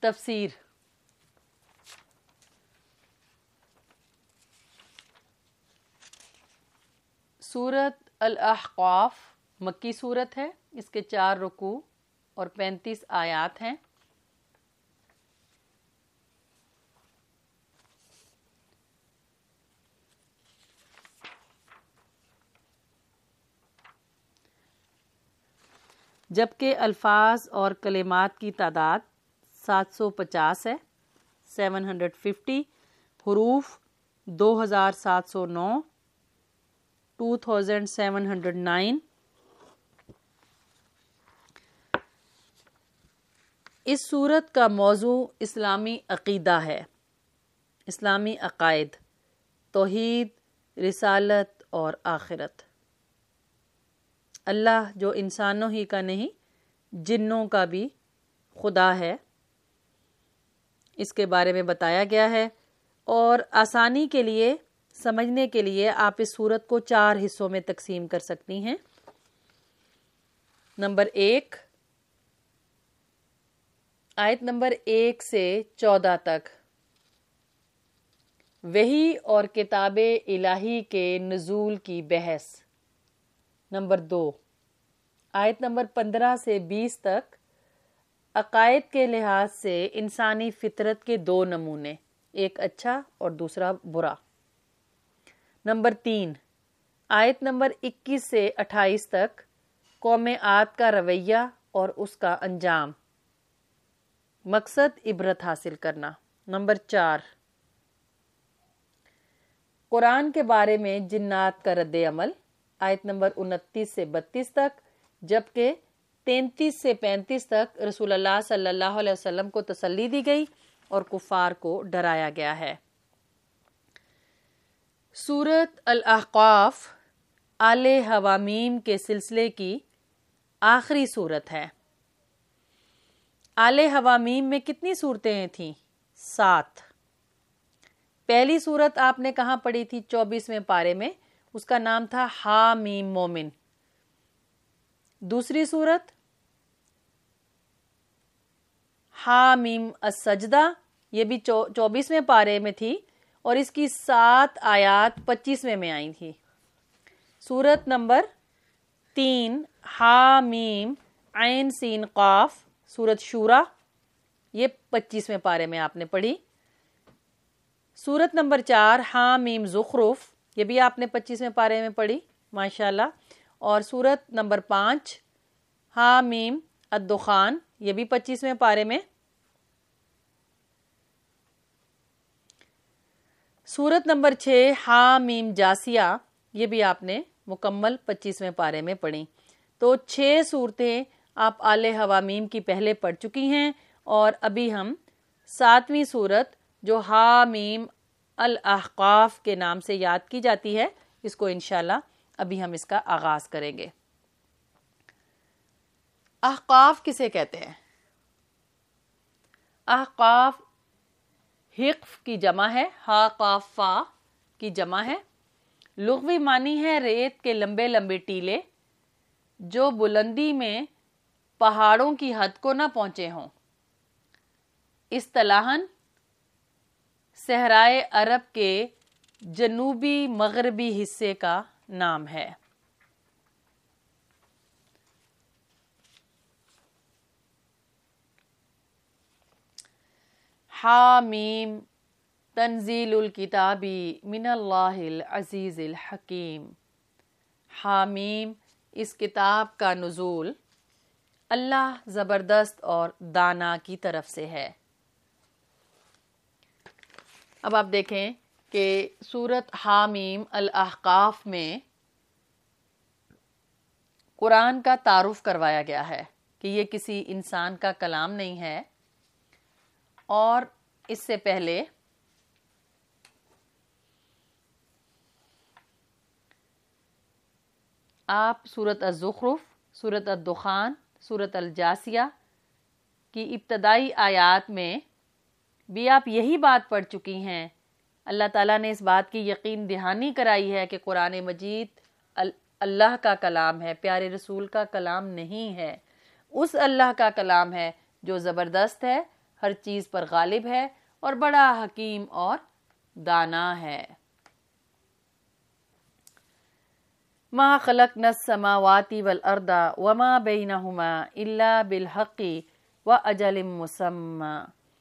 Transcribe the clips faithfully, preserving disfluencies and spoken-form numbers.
تفسیر. سورت الاحقاف مکی سورت ہے. اس کے چار رکوع اور پینتیس آیات ہیں. جبکہ الفاظ اور کلمات کی تعداد سات سو پچاس ہے، سیون ہنڈریڈ ففٹی. حروف دو ہزار سات سو نو، two thousand seven hundred nine. اس سورت کا موضوع اسلامی عقیدہ ہے، اسلامی عقائد، توحید، رسالت اور آخرت. اللہ جو انسانوں ہی کا نہیں جنوں کا بھی خدا ہے، اس کے بارے میں بتایا گیا ہے. اور آسانی کے لیے سمجھنے کے لیے آپ اس سورت کو چار حصوں میں تقسیم کر سکتی ہیں. نمبر ایک، آیت نمبر ایک سے چودہ تک وحی اور کتاب الہی کے نزول کی بحث. نمبر دو، آیت نمبر پندرہ سے بیس تک عقائد کے لحاظ سے انسانی فطرت کے دو نمونے، ایک اچھا اور دوسرا برا. نمبر تین، آیت نمبر اکیس سے اٹھائیس تک قوم عاد کا رویہ اور اس کا انجام، مقصد عبرت حاصل کرنا. نمبر چار، قرآن کے بارے میں جنات کا رد عمل، آیت نمبر انتیس سے بتیس تک، جبکہ تینتیس سے پینتیس تک رسول اللہ صلی اللہ علیہ وسلم کو تسلی دی گئی اور کفار کو ڈرایا گیا ہے. سورت الاحقاف آل حوامیم کے سلسلے کی آخری سورت ہے. آل حوامیم میں کتنی صورتیں تھیں؟ سات. پہلی سورت آپ نے کہاں پڑھی تھی؟ چوبیسویں پارے میں، اس کا نام تھا حامیم مومن. دوسری سورت حامیم السجدہ، یہ بھی چوبیسویں پارے میں تھی اور اس کی سات آیات پچیسویں میں آئی تھی. سورت نمبر تین حامیم عین سین قاف، سورت شورا، یہ پچیسویں پارے میں آپ نے پڑھی. سورت نمبر چار حامیم زخرف، یہ بھی آپ نے پچیسویں پارے میں پڑھی ماشاءاللہ. اور سورت نمبر پانچ حامیم الدخان، یہ بھی پچیسویں پارے میں. سورت نمبر چھ حامیم جاسیہ، یہ بھی آپ نے مکمل پچیسویں پارے میں پڑھی. تو چھ صورتیں آپ آل حوامیم کی پہلے پڑھ چکی ہیں اور ابھی ہم ساتویں صورت جو حامیم الاحقاف کے نام سے یاد کی جاتی ہے، اس کو انشاءاللہ ابھی ہم اس کا آغاز کریں گے. احقاف کسے کہتے ہیں؟ احقاف حقف کی جمع ہے، ہا قاف فا کی جمع ہے. لغوی معنی ہے ریت کے لمبے لمبے ٹیلے جو بلندی میں پہاڑوں کی حد کو نہ پہنچے ہوں. اصطلاحاً صحرائے عرب کے جنوبی مغربی حصے کا نام ہے. حامیم تنزیل الکتابی من اللہ العزیز الحکیم. حامیم، اس کتاب کا نزول اللہ زبردست اور دانا کی طرف سے ہے. اب آپ دیکھیں کہ سورت حامیم الاحقاف میں قرآن کا تعارف کروایا گیا ہے کہ یہ کسی انسان کا کلام نہیں ہے. اور اس سے پہلے آپ سورت الزخرف، سورت الدخان، سورت الجاسیہ کی ابتدائی آیات میں بھی آپ یہی بات پڑھ چکی ہیں. اللہ تعالیٰ نے اس بات کی یقین دہانی کرائی ہے کہ قرآن مجید اللہ کا کلام ہے، پیارے رسول کا کلام نہیں ہے. اس اللہ کا کلام ہے جو زبردست ہے، ہر چیز پر غالب ہے اور بڑا حکیم اور دانا ہے۔ ما خلقنا السماوات والارض وما بینہما الا بالحق واجل مسمى۔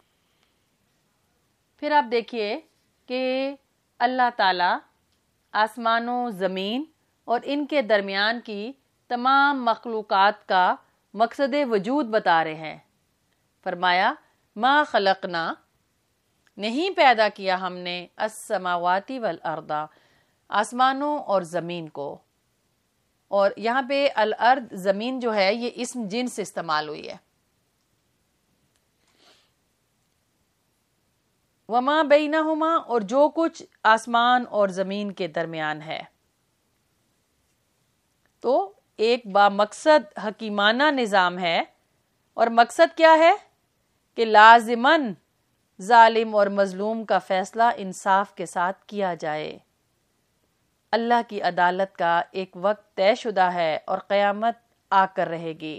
پھر آپ دیکھیے کہ اللہ تعالیٰ آسمان و زمین اور ان کے درمیان کی تمام مخلوقات کا مقصد وجود بتا رہے ہیں۔ فرمایا ما خلقنا، نہیں پیدا کیا ہم نے، السماوات والارض، آسمانوں اور زمین کو۔ اور یہاں پہ الارض زمین جو ہے یہ اسم جنس استعمال ہوئی ہے۔ وما بینہما، اور جو کچھ آسمان اور زمین کے درمیان ہے۔ تو ایک با مقصد حکیمانہ نظام ہے، اور مقصد کیا ہے کہ لازماً ظالم اور مظلوم کا فیصلہ انصاف کے ساتھ کیا جائے۔ اللہ کی عدالت کا ایک وقت طے شدہ ہے اور قیامت آ کر رہے گی۔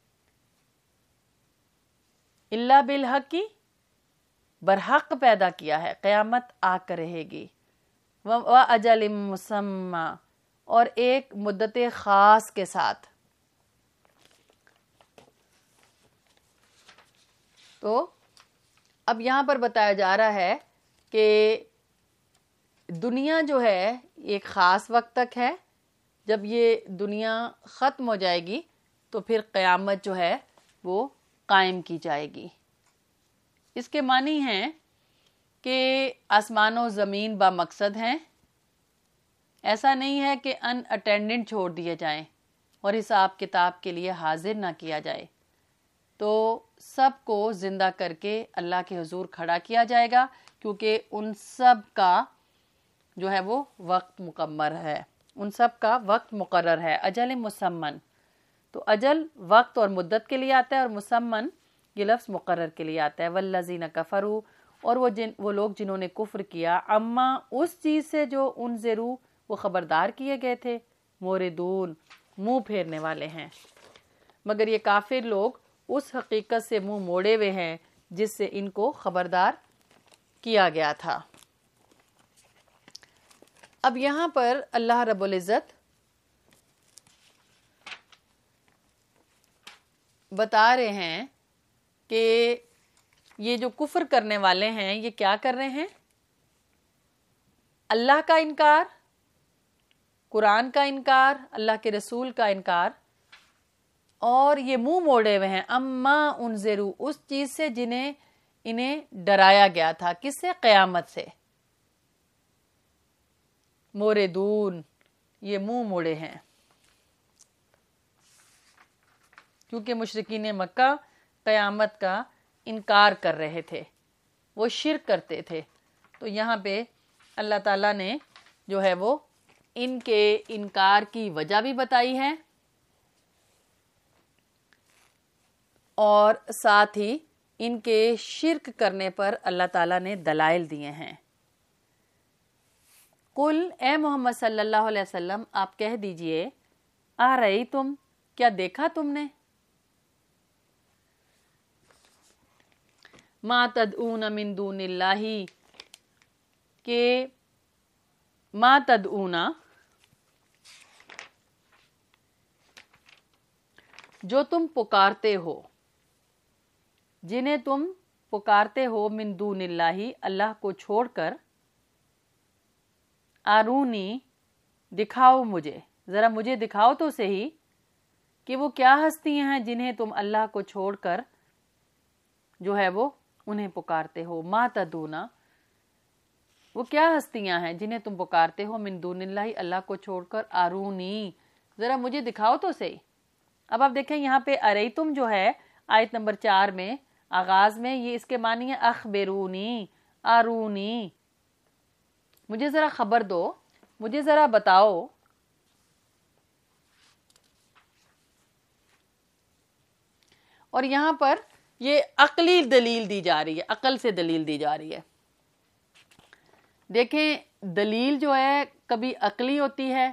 اللہ بالحق، برحق پیدا کیا ہے، قیامت آ کر رہے گی۔ وَأَجَلٍ مُّسَمًّى، اور ایک مدت خاص کے ساتھ۔ تو اب یہاں پر بتایا جا رہا ہے کہ دنیا جو ہے ایک خاص وقت تک ہے، جب یہ دنیا ختم ہو جائے گی تو پھر قیامت جو ہے وہ قائم کی جائے گی۔ اس کے معنی ہیں کہ آسمان و زمین با مقصد ہیں، ایسا نہیں ہے کہ ان اٹینڈنٹ چھوڑ دیے جائیں اور حساب کتاب کے لیے حاضر نہ کیا جائے۔ تو سب کو زندہ کر کے اللہ کے حضور کھڑا کیا جائے گا، کیونکہ ان سب کا جو ہے وہ وقت مقرر ہے، ان سب کا وقت مقرر ہے۔ اجل مسمن، تو اجل وقت اور مدت کے لیے آتا ہے، اور مسمن یہ لفظ مقرر کے لیے آتا ہے۔ والذین کفروا، اور وہ جن وہ لوگ جنہوں نے کفر کیا، اما اس چیز سے جو انذروا وہ خبردار کیے گئے تھے، موردون منہ پھیرنے والے ہیں۔ مگر یہ کافر لوگ اس حقیقت سے منہ موڑے ہوئے ہیں جس سے ان کو خبردار کیا گیا تھا۔ اب یہاں پر اللہ رب العزت بتا رہے ہیں کہ یہ جو کفر کرنے والے ہیں یہ کیا کر رہے ہیں؟ اللہ کا انکار، قرآن کا انکار، اللہ کے رسول کا انکار، اور یہ منہ موڑے ہوئے ہیں اما انذروا، اس چیز سے جنہیں انہیں ڈرایا گیا تھا۔ کس سے؟ قیامت سے۔ موردون، یہ منہ موڑے ہیں، کیونکہ مشرکین مکہ قیامت کا انکار کر رہے تھے، وہ شرک کرتے تھے۔ تو یہاں پہ اللہ تعالیٰ نے جو ہے وہ ان کے انکار کی وجہ بھی بتائی ہے، اور ساتھ ہی ان کے شرک کرنے پر اللہ تعالیٰ نے دلائل دیے ہیں۔ قل، اے محمد صلی اللہ علیہ وسلم آپ کہہ دیجئے، آ رہی تم، کیا دیکھا تم نے، ما تدعون من دون اللہ، کہ ما تدعون جو تم پکارتے ہو، جنہیں تم پکارتے ہو، من دون اللہ اللہ کو چھوڑ کر، آرونی دکھاؤ مجھے، ذرا مجھے دکھاؤ تو صحیح کہ وہ کیا ہستیاں ہیں جنہیں تم اللہ کو چھوڑ کر جو ہے وہ انہیں پکارتے ہو۔ ما تدونا، وہ کیا ہستیاں ہیں جنہیں تم پکارتے ہو، من دون اللہ اللہ کو چھوڑ کر، آرونی ذرا مجھے دکھاؤ تو صحیح۔ اب آپ دیکھیں یہاں پہ اریتم جو ہے آیت نمبر چار میں آغاز میں، یہ اس کے معنی ہے اخبرونی، آرونی، مجھے ذرا خبر دو، مجھے ذرا بتاؤ۔ اور یہاں پر یہ عقلی دلیل دی جا رہی ہے، عقل سے دلیل دی جا رہی ہے۔ دیکھیں دلیل جو ہے کبھی عقلی ہوتی ہے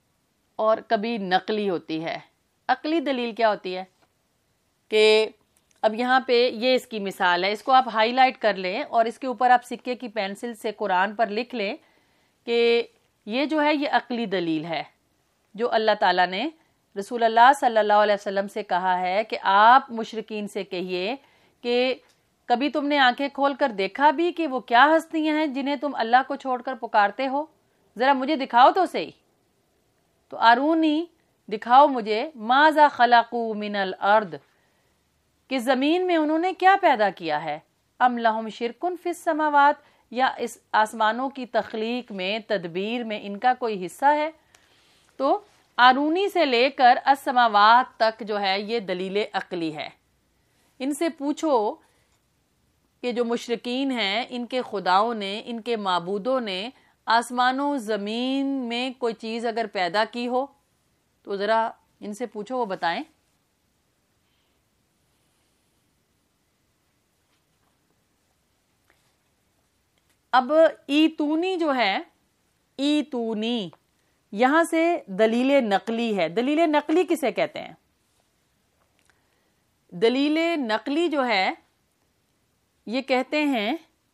اور کبھی نقلی ہوتی ہے۔ عقلی دلیل کیا ہوتی ہے کہ اب یہاں پہ یہ اس کی مثال ہے، اس کو آپ ہائی لائٹ کر لیں اور اس کے اوپر آپ سکے کی پینسل سے قرآن پر لکھ لیں کہ یہ جو ہے یہ عقلی دلیل ہے جو اللہ تعالیٰ نے رسول اللہ صلی اللہ علیہ وسلم سے کہا ہے کہ آپ مشرکین سے کہیے کہ کبھی تم نے آنکھیں کھول کر دیکھا بھی کہ وہ کیا ہستیاں ہیں جنہیں تم اللہ کو چھوڑ کر پکارتے ہو، ذرا مجھے دکھاؤ تو صحیح۔ تو آرونی، دکھاؤ مجھے، ماذا خلقوا من الارض، کہ زمین میں انہوں نے کیا پیدا کیا ہے، ام لہم شرکن فی السماوات، یا اس آسمانوں کی تخلیق میں، تدبیر میں ان کا کوئی حصہ ہے۔ تو آرونی سے لے کر السماوات تک جو ہے یہ دلیل عقلی ہے۔ ان سے پوچھو کہ جو مشرکین ہیں ان کے خداؤں نے، ان کے معبودوں نے آسمانوں زمین میں کوئی چیز اگر پیدا کی ہو تو ذرا ان سے پوچھو، وہ بتائیں۔ اب ایتونی جو ہے، ایتونی یہاں سے دلیل نقلی ہے۔ دلیل نقلی کسے کہتے ہیں؟ دلیل نقلی جو ہے یہ کہتے ہیں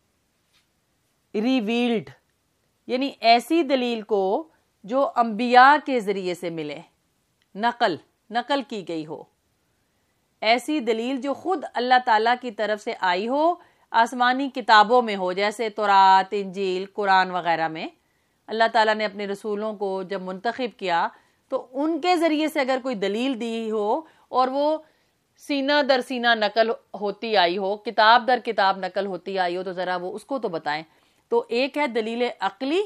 ریویلڈ، یعنی ایسی دلیل کو جو انبیاء کے ذریعے سے ملے، نقل نقل کی گئی ہو، ایسی دلیل جو خود اللہ تعالیٰ کی طرف سے آئی ہو، آسمانی کتابوں میں ہو، جیسے تورات، انجیل، قرآن وغیرہ میں اللہ تعالیٰ نے اپنے رسولوں کو جب منتخب کیا تو ان کے ذریعے سے اگر کوئی دلیل دی ہو اور وہ سینہ در سینہ نقل ہوتی آئی ہو، کتاب در کتاب نقل ہوتی آئی ہو، تو ذرا وہ اس کو تو بتائیں۔ تو ایک ہے دلیل عقلی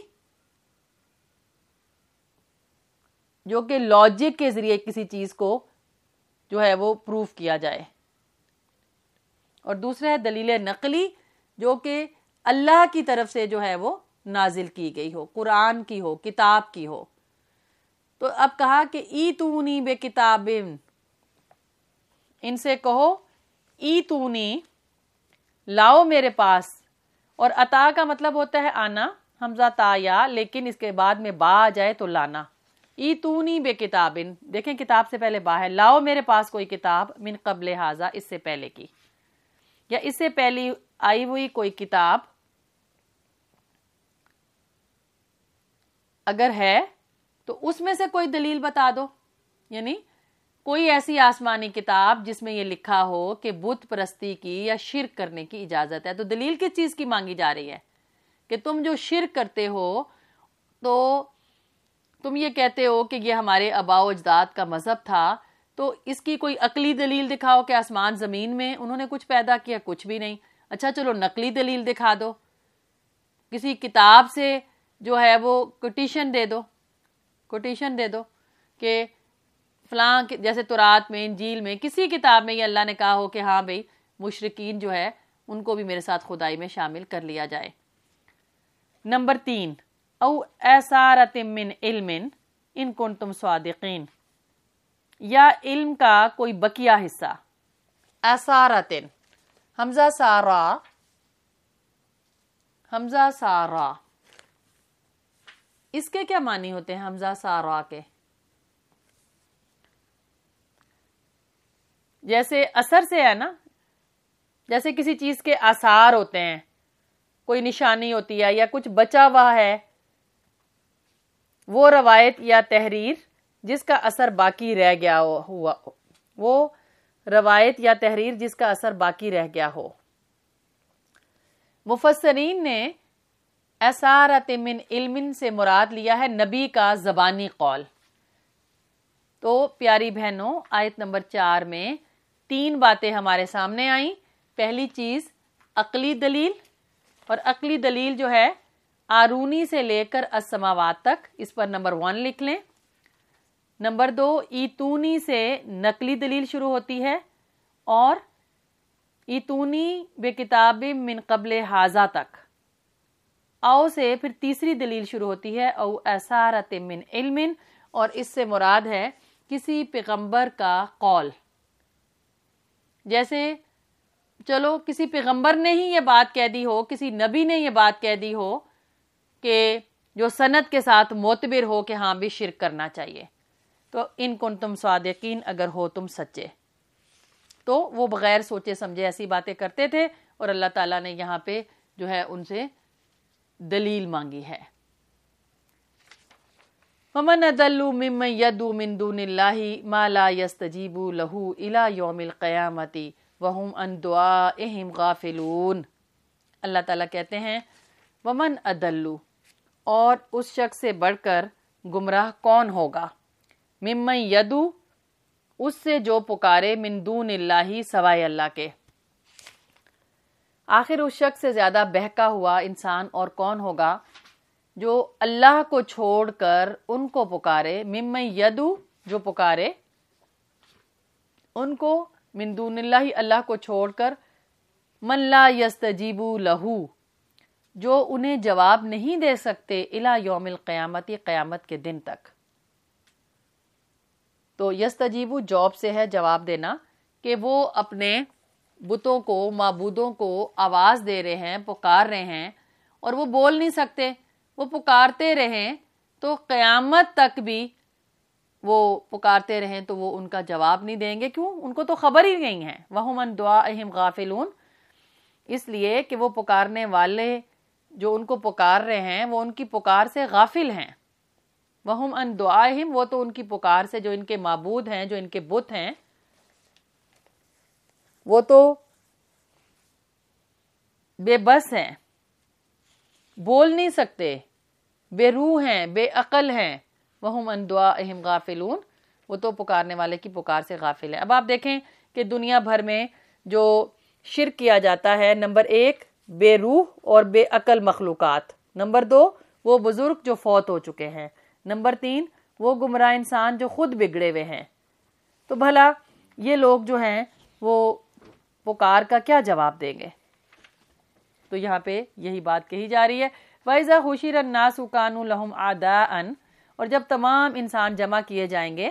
جو کہ لاجک کے ذریعے کسی چیز کو جو ہے وہ پروف کیا جائے، اور دوسرا ہے دلیل نقلی جو کہ اللہ کی طرف سے جو ہے وہ نازل کی گئی ہو، قرآن کی ہو، کتاب کی ہو۔ تو اب کہا کہ ایتونی بے کتاب، ان سے کہو ایتونی، لاؤ میرے پاس، اور عطا کا مطلب ہوتا ہے آنا، حمزہ تا یا، لیکن اس کے بعد میں با آ جائے تو لانا۔ ایتونی بے کتاب، دیکھیں کتاب سے پہلے با ہے، لاؤ میرے پاس کوئی کتاب، من قبل ھذا، اس سے پہلے کی، یا اس سے پہلی آئی ہوئی کوئی کتاب اگر ہے تو اس میں سے کوئی دلیل بتا دو، یعنی کوئی ایسی آسمانی کتاب جس میں یہ لکھا ہو کہ بت پرستی کی یا شرک کرنے کی اجازت ہے۔ تو دلیل کس چیز کی مانگی جا رہی ہے کہ تم جو شرک کرتے ہو تو تم یہ کہتے ہو کہ یہ ہمارے آباء و اجداد کا مذہب تھا، تو اس کی کوئی عقلی دلیل دکھاؤ کہ آسمان زمین میں انہوں نے کچھ پیدا کیا، کچھ بھی نہیں۔ اچھا چلو نقلی دلیل دکھا دو، کسی کتاب سے جو ہے وہ کوٹیشن دے دو، کوٹیشن دے دو کہ فلاں، جیسے تورات میں، انجیل میں، کسی کتاب میں یہ اللہ نے کہا ہو کہ ہاں بھئی مشرکین جو ہے ان کو بھی میرے ساتھ خدائی میں شامل کر لیا جائے۔ نمبر تین، او اثارۃ من علم ان کنتم صادقین، یا علم کا کوئی بقیہ حصہ۔ اثارۃ، حمزہ سارا، حمزہ سارا، اس کے کیا معنی ہوتے ہیں حمزہ سارا کے؟ جیسے اثر سے ہے نا، جیسے کسی چیز کے آثار ہوتے ہیں، کوئی نشانی ہوتی ہے یا کچھ بچا ہوا ہے، وہ روایت یا تحریر جس کا اثر باقی رہ گیا ہوا، وہ روایت یا تحریر جس کا اثر باقی رہ گیا ہو۔ مفسرین نے اثارۃ من علم سے مراد لیا ہے نبی کا زبانی قول۔ تو پیاری بہنوں، آیت نمبر چار میں تین باتیں ہمارے سامنے آئیں۔ پہلی چیز عقلی دلیل، اور عقلی دلیل جو ہے آرونی سے لے کر السماوات تک، اس پر نمبر ون لکھ لیں۔ نمبر دو، ایتونی سے نقلی دلیل شروع ہوتی ہے، اور ایتونی بے کتاب من قبل ھذا تک، او سے پھر تیسری دلیل شروع ہوتی ہے، او اثارۃ من علم، اور اس سے مراد ہے کسی پیغمبر کا قول۔ جیسے چلو کسی پیغمبر نے ہی یہ بات کہہ دی ہو، کسی نبی نے یہ بات کہہ دی ہو کہ جو سند کے ساتھ معتبر ہو کہ ہاں بھی شرک کرنا چاہیے، تو ان کنتم صادقین، اگر ہو تم سچے۔ تو وہ بغیر سوچے سمجھے ایسی باتیں کرتے تھے، اور اللہ تعالیٰ نے یہاں پہ جو ہے ان سے دلیل مانگی ہے۔ وَمَنْ أَضَلُّ مِمَّنْ يَدْعُو مِن دُونِ اللَّهِ مَا لَا يَسْتَجِيبُ لَهُ إِلَى يَوْمِ الْقِيَامَةِ وَهُمْ عَنْ دُعَائِهِمْ غَافِلُونَ۔ اللہ تعالیٰ کہتے ہیں وَمَنْ أَضَلُّ، اور اس شخص سے بڑھ کر گمراہ کون ہوگا، مِمَّنْ يَدْعُو، اس سے جو پکارے، من دون اللہ، سوائے اللہ کے۔ آخر اس شخص سے زیادہ بہکا ہوا انسان اور کون ہوگا جو اللہ کو چھوڑ کر ان کو پکارے، ممن یدعو، جو پکارے ان کو، من دون اللہ، اللہ کو چھوڑ کر، من لا یستجیب لہو، جو انہیں جواب نہیں دے سکتے، الی یوم القیامت، قیامت کے دن تک۔ تو یستجیبو جواب سے ہے جواب دینا، کہ وہ اپنے بتوں کو، معبودوں کو آواز دے رہے ہیں، پکار رہے ہیں، اور وہ بول نہیں سکتے، وہ پکارتے رہیں تو قیامت تک بھی وہ پکارتے رہیں تو وہ ان کا جواب نہیں دیں گے۔ کیوں؟ ان کو تو خبر ہی نہیں ہے۔ وَهُمْ عَنْ دُعَائِهِمْ غَافِلُونَ، اس لیے کہ وہ پکارنے والے جو ان کو پکار رہے ہیں وہ ان کی پکار سے غافل ہیں۔ وَهُمْ عَنْ دُعَائِهِمْ، وہ تو ان کی پکار سے، جو ان کے معبود ہیں، جو ان کے بت ہیں، وہ تو بے بس ہیں، بول نہیں سکتے، بے روح ہیں، بے عقل ہیں۔ وَهُمْ عَنْ دُعَائِهِمْ غَافِلُونَ، وہ تو پکارنے والے کی پکار سے غافل ہیں۔ اب آپ دیکھیں کہ دنیا بھر میں جو شرک کیا جاتا ہے، نمبر ایک بے روح اور بے عقل مخلوقات، نمبر دو وہ بزرگ جو فوت ہو چکے ہیں، نمبر تین وہ گمراہ انسان جو خود بگڑے ہوئے ہیں۔ تو بھلا یہ لوگ جو ہیں وہ پکار کا کیا جواب دیں گے؟ تو یہاں پہ یہی بات کہی جا رہی ہے، وَإِذَا حُشِرَ النَّاسُ كَانُوا لَهُمْ أَعْدَاءً، اور جب تمام انسان جمع کیے جائیں گے،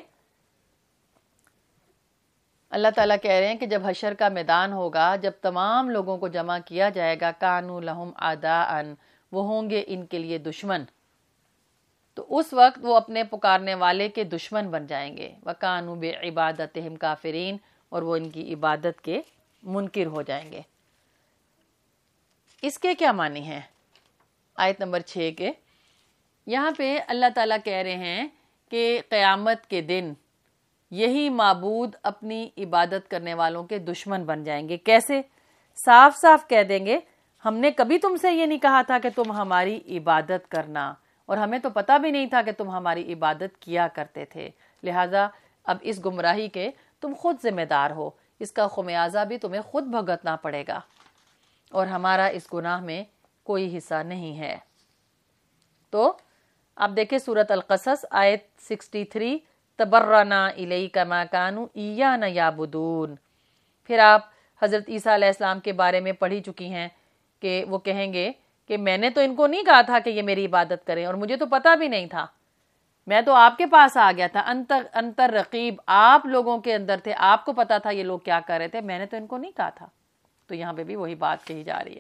اللہ تعالیٰ کہہ رہے ہیں کہ جب حشر کا میدان ہوگا، جب تمام لوگوں کو جمع کیا جائے گا، كَانُوا لَهُمْ أَعْدَاءً، وہ ہوں گے ان کے لیے دشمن، تو اس وقت وہ اپنے پکارنے والے کے دشمن بن جائیں گے۔ وَكَانُوا بِعِبَادَتِهِمْ كَافِرِينَ، اور وہ ان کی عبادت کے منکر ہو جائیں گے۔ اس کے کیا معنی ہیں؟ آیت نمبر چھ کے یہاں پہ اللہ تعالیٰ کہہ رہے ہیں کہ قیامت کے دن یہی معبود اپنی عبادت کرنے والوں کے دشمن بن جائیں گے۔ کیسے؟ صاف صاف کہہ دیں گے ہم نے کبھی تم سے یہ نہیں کہا تھا کہ تم ہماری عبادت کرنا، اور ہمیں تو پتہ بھی نہیں تھا کہ تم ہماری عبادت کیا کرتے تھے، لہٰذا اب اس گمراہی کے تم خود ذمہ دار ہو، اس کا خمیازہ بھی تمہیں خود بھگتنا پڑے گا، اور ہمارا اس گناہ میں کوئی حصہ نہیں ہے۔ تو آپ دیکھیں سورۃ القصص آیت تریسٹھ، تبرنا الیک ما کانوا ایانا یعبدون۔ پھر آپ حضرت عیسیٰ علیہ السلام کے بارے میں پڑھی چکی ہیں کہ وہ کہیں گے کہ میں نے تو ان کو نہیں کہا تھا کہ یہ میری عبادت کریں، اور مجھے تو پتہ بھی نہیں تھا، میں تو آپ کے پاس آ گیا تھا، انتر انتر رقیب، آپ لوگوں کے اندر تھے، آپ کو پتا تھا یہ لوگ کیا کر رہے تھے، میں نے تو ان کو نہیں کہا تھا۔ تو یہاں پہ بھی وہی بات کہی جا رہی ہے۔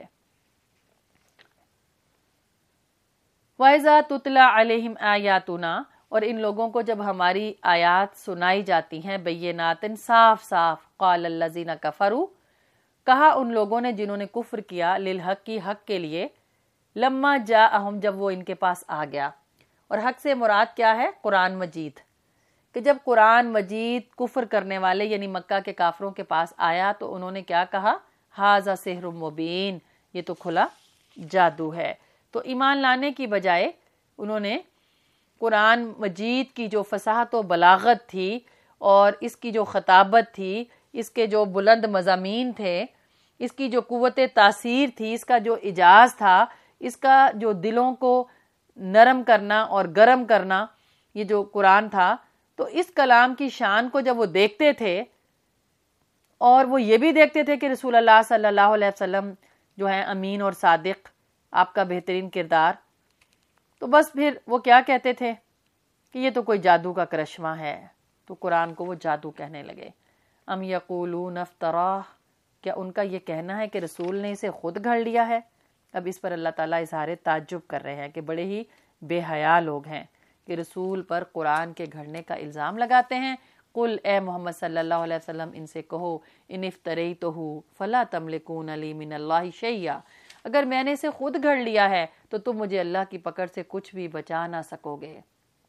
وَإِذَا تُتْلَى عَلَيْهِمْ آيَاتُنَا، اور ان لوگوں کو جب ہماری آیات سنائی جاتی ہیں، بیناتن، صاف صاف، قال الذین کفروا، کہا ان لوگوں نے جنہوں نے کفر کیا، للحق کی، حق کے لیے، لما جاءہم، جب وہ ان کے پاس آ گیا۔ اور حق سے مراد کیا ہے؟ قرآن مجید، کہ جب قرآن مجید کفر کرنے والے یعنی مکہ کے کافروں کے پاس آیا تو انہوں نے کیا کہا؟ ھذا سحر مبین، یہ تو کھلا جادو ہے۔ تو ایمان لانے کی بجائے انہوں نے قرآن مجید کی جو فصاحت و بلاغت تھی، اور اس کی جو خطابت تھی، اس کے جو بلند مضامین تھے، اس کی جو قوت تاثیر تھی، اس کا جو اعجاز تھا، اس کا جو دلوں کو نرم کرنا اور گرم کرنا، یہ جو قرآن تھا، تو اس کلام کی شان کو جب وہ دیکھتے تھے، اور وہ یہ بھی دیکھتے تھے کہ رسول اللہ صلی اللہ علیہ وسلم جو ہیں امین اور صادق، آپ کا بہترین کردار، تو بس پھر وہ کیا کہتے تھے کہ یہ تو کوئی جادو کا کرشمہ ہے، تو قرآن کو وہ جادو کہنے لگے۔ ام یقولون افتراہ، کیا ان کا یہ کہنا ہے کہ رسول نے اسے خود گھڑ لیا ہے؟ اب اس پر اللہ تعالیٰ اظہار تعجب کر رہے ہیں کہ بڑے ہی بے حیا لوگ ہیں کہ رسول پر قرآن کے گھڑنے کا الزام لگاتے ہیں، قل اے محمد صلی اللہ علیہ وسلم ان سے کہو ان افتریتہ فلا تملکون لی من اللہ شیئا، اگر میں نے اسے خود گھڑ لیا ہے تو تم مجھے اللہ کی پکڑ سے کچھ بھی بچا نہ سکو گے۔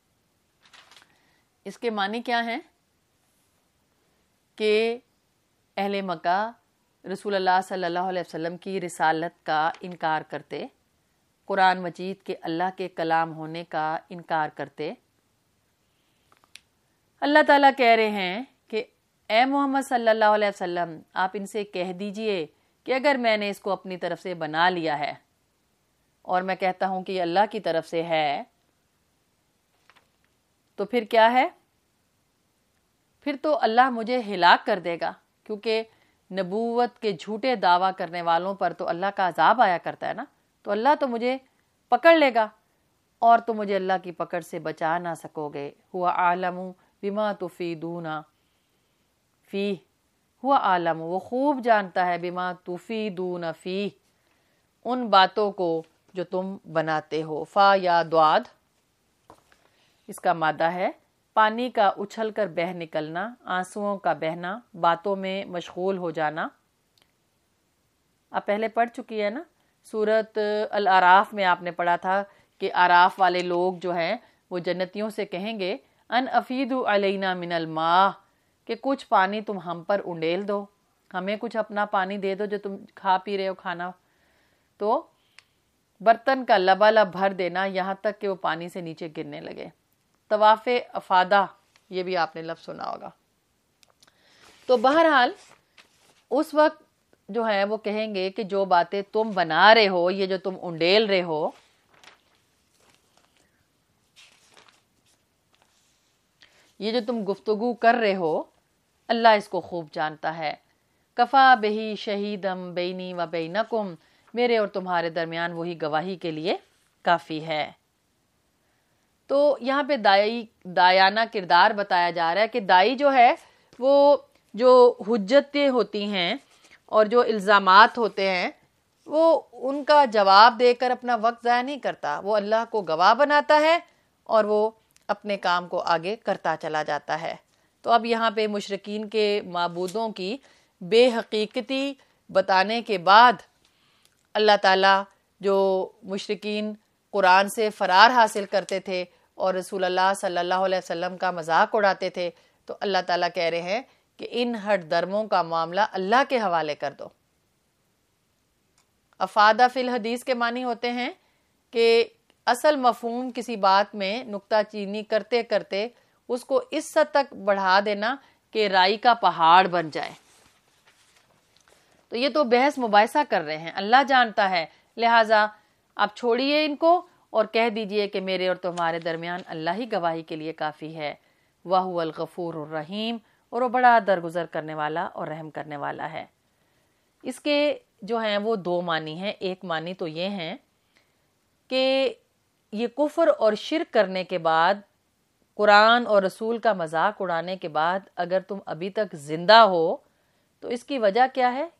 اس کے معنی کیا ہیں کہ اہل مکہ رسول اللہ صلی اللہ علیہ وسلم کی رسالت کا انکار کرتے، قرآن مجید کے اللہ کے کلام ہونے کا انکار کرتے۔ اللہ تعالیٰ کہہ رہے ہیں کہ اے محمد صلی اللہ علیہ وسلم آپ ان سے کہہ دیجئے کہ اگر میں نے اس کو اپنی طرف سے بنا لیا ہے اور میں کہتا ہوں کہ یہ اللہ کی طرف سے ہے تو پھر کیا ہے؟ پھر تو اللہ مجھے ہلاک کر دے گا، کیونکہ نبوت کے جھوٹے دعویٰ کرنے والوں پر تو اللہ کا عذاب آیا کرتا ہے نا، تو اللہ تو مجھے پکڑ لے گا اور تو مجھے اللہ کی پکڑ سے بچا نہ سکو گے۔ ہوا عالم بما تفیدون فیہ، ہوا عالم وہ خوب جانتا ہے بما تفیدون فیہ ان باتوں کو جو تم بناتے ہو۔ فا یا دعاد اس کا مادہ ہے پانی کا اچھل کر بہہ نکلنا، آنسوؤں کا بہنا، باتوں میں مشغول ہو جانا۔ آپ پہلے پڑھ چکی ہے نا سورت الاعراف میں، آپ نے پڑھا تھا کہ اعراف والے لوگ جو ہیں وہ جنتیوں سے کہیں گے ان افیدوا علینا من الماء، کہ کچھ پانی تم ہم پر انڈیل دو، ہمیں کچھ اپنا پانی دے دو جو تم کھا پی رہے ہو کھانا۔ تو برتن کا لبالب بھر دینا یہاں تک کہ وہ پانی سے نیچے گرنے لگے۔ طواف افادہ یہ بھی آپ نے لفظ سنا ہوگا۔ تو بہرحال اس وقت جو ہے وہ کہیں گے کہ جو باتیں تم بنا رہے ہو، یہ جو تم انڈیل رہے ہو، یہ جو تم گفتگو کر رہے ہو، اللہ اس کو خوب جانتا ہے۔ کفا بہی شہیدم بینی و بینکم، میرے اور تمہارے درمیان وہی گواہی کے لیے کافی ہے۔ تو یہاں پہ دائی دایانہ کردار بتایا جا رہا ہے کہ دائی جو ہے وہ جو حجتیں ہوتی ہیں اور جو الزامات ہوتے ہیں وہ ان کا جواب دے کر اپنا وقت ضائع نہیں کرتا، وہ اللہ کو گواہ بناتا ہے اور وہ اپنے کام کو آگے کرتا چلا جاتا ہے۔ تو اب یہاں پہ مشرکین کے معبودوں کی بے حقیقتی بتانے کے بعد اللہ تعالیٰ جو مشرکین قرآن سے فرار حاصل کرتے تھے اور رسول اللہ صلی اللہ علیہ وسلم کا مذاق اڑاتے تھے، تو اللہ تعالیٰ کہہ رہے ہیں کہ ان ہٹ درموں کا معاملہ اللہ کے حوالے کر دو۔ افادہ فی الحدیث کے معنی ہوتے ہیں کہ اصل مفہوم کسی بات میں نکتہ چینی کرتے کرتے اس کو اس حد تک بڑھا دینا کہ رائی کا پہاڑ بن جائے۔ تو یہ تو بحث مباحثہ کر رہے ہیں، اللہ جانتا ہے، لہٰذا آپ چھوڑیے ان کو اور کہہ دیجئے کہ میرے اور تمہارے درمیان اللہ ہی گواہی کے لیے کافی ہے۔ وَهُوَ الْغَفُورُ الرَّحِيمُ، اور وہ بڑا درگزر کرنے والا اور رحم کرنے والا ہے۔ اس کے جو ہیں وہ دو معنی ہیں۔ ایک معنی تو یہ ہیں کہ یہ کفر اور شرک کرنے کے بعد، قرآن اور رسول کا مذاق اڑانے کے بعد اگر تم ابھی تک زندہ ہو تو اس کی وجہ کیا ہے؟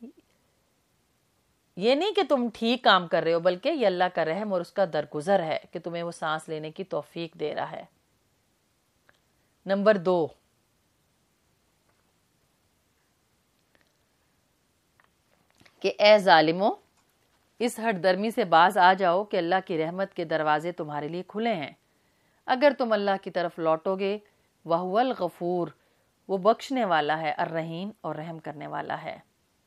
یہ نہیں کہ تم ٹھیک کام کر رہے ہو، بلکہ یہ اللہ کا رحم اور اس کا درگزر ہے کہ تمہیں وہ سانس لینے کی توفیق دے رہا ہے۔ نمبر دو، کہ اے ظالموں اس ہٹ درمی سے باز آ جاؤ کہ اللہ کی رحمت کے دروازے تمہارے لیے کھلے ہیں اگر تم اللہ کی طرف لوٹو گے۔ وَهُوَ الْغَفُورُ، وہ بخشنے والا ہے، الرحیم اور رحم کرنے والا ہے۔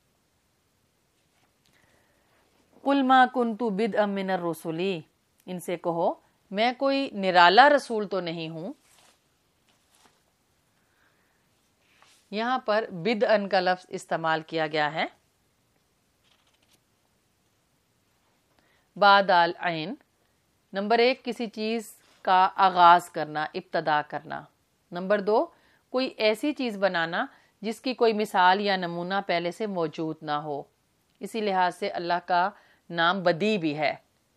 قُلْ مَا كُنْتُ بِدْءًا مِّنَ الرُّسُلِ، ان سے کہو میں کوئی نرالا رسول تو نہیں ہوں۔ یہاں پر بدءً کا لفظ استعمال کیا گیا ہے، بعد العین۔ نمبر ایک، کسی چیز کا آغاز کرنا، ابتدا کرنا۔ نمبر دو، کوئی ایسی چیز بنانا جس کی کوئی مثال یا نمونہ پہلے سے موجود نہ ہو۔ اسی لحاظ سے اللہ کا نام بدیع بھی ہے۔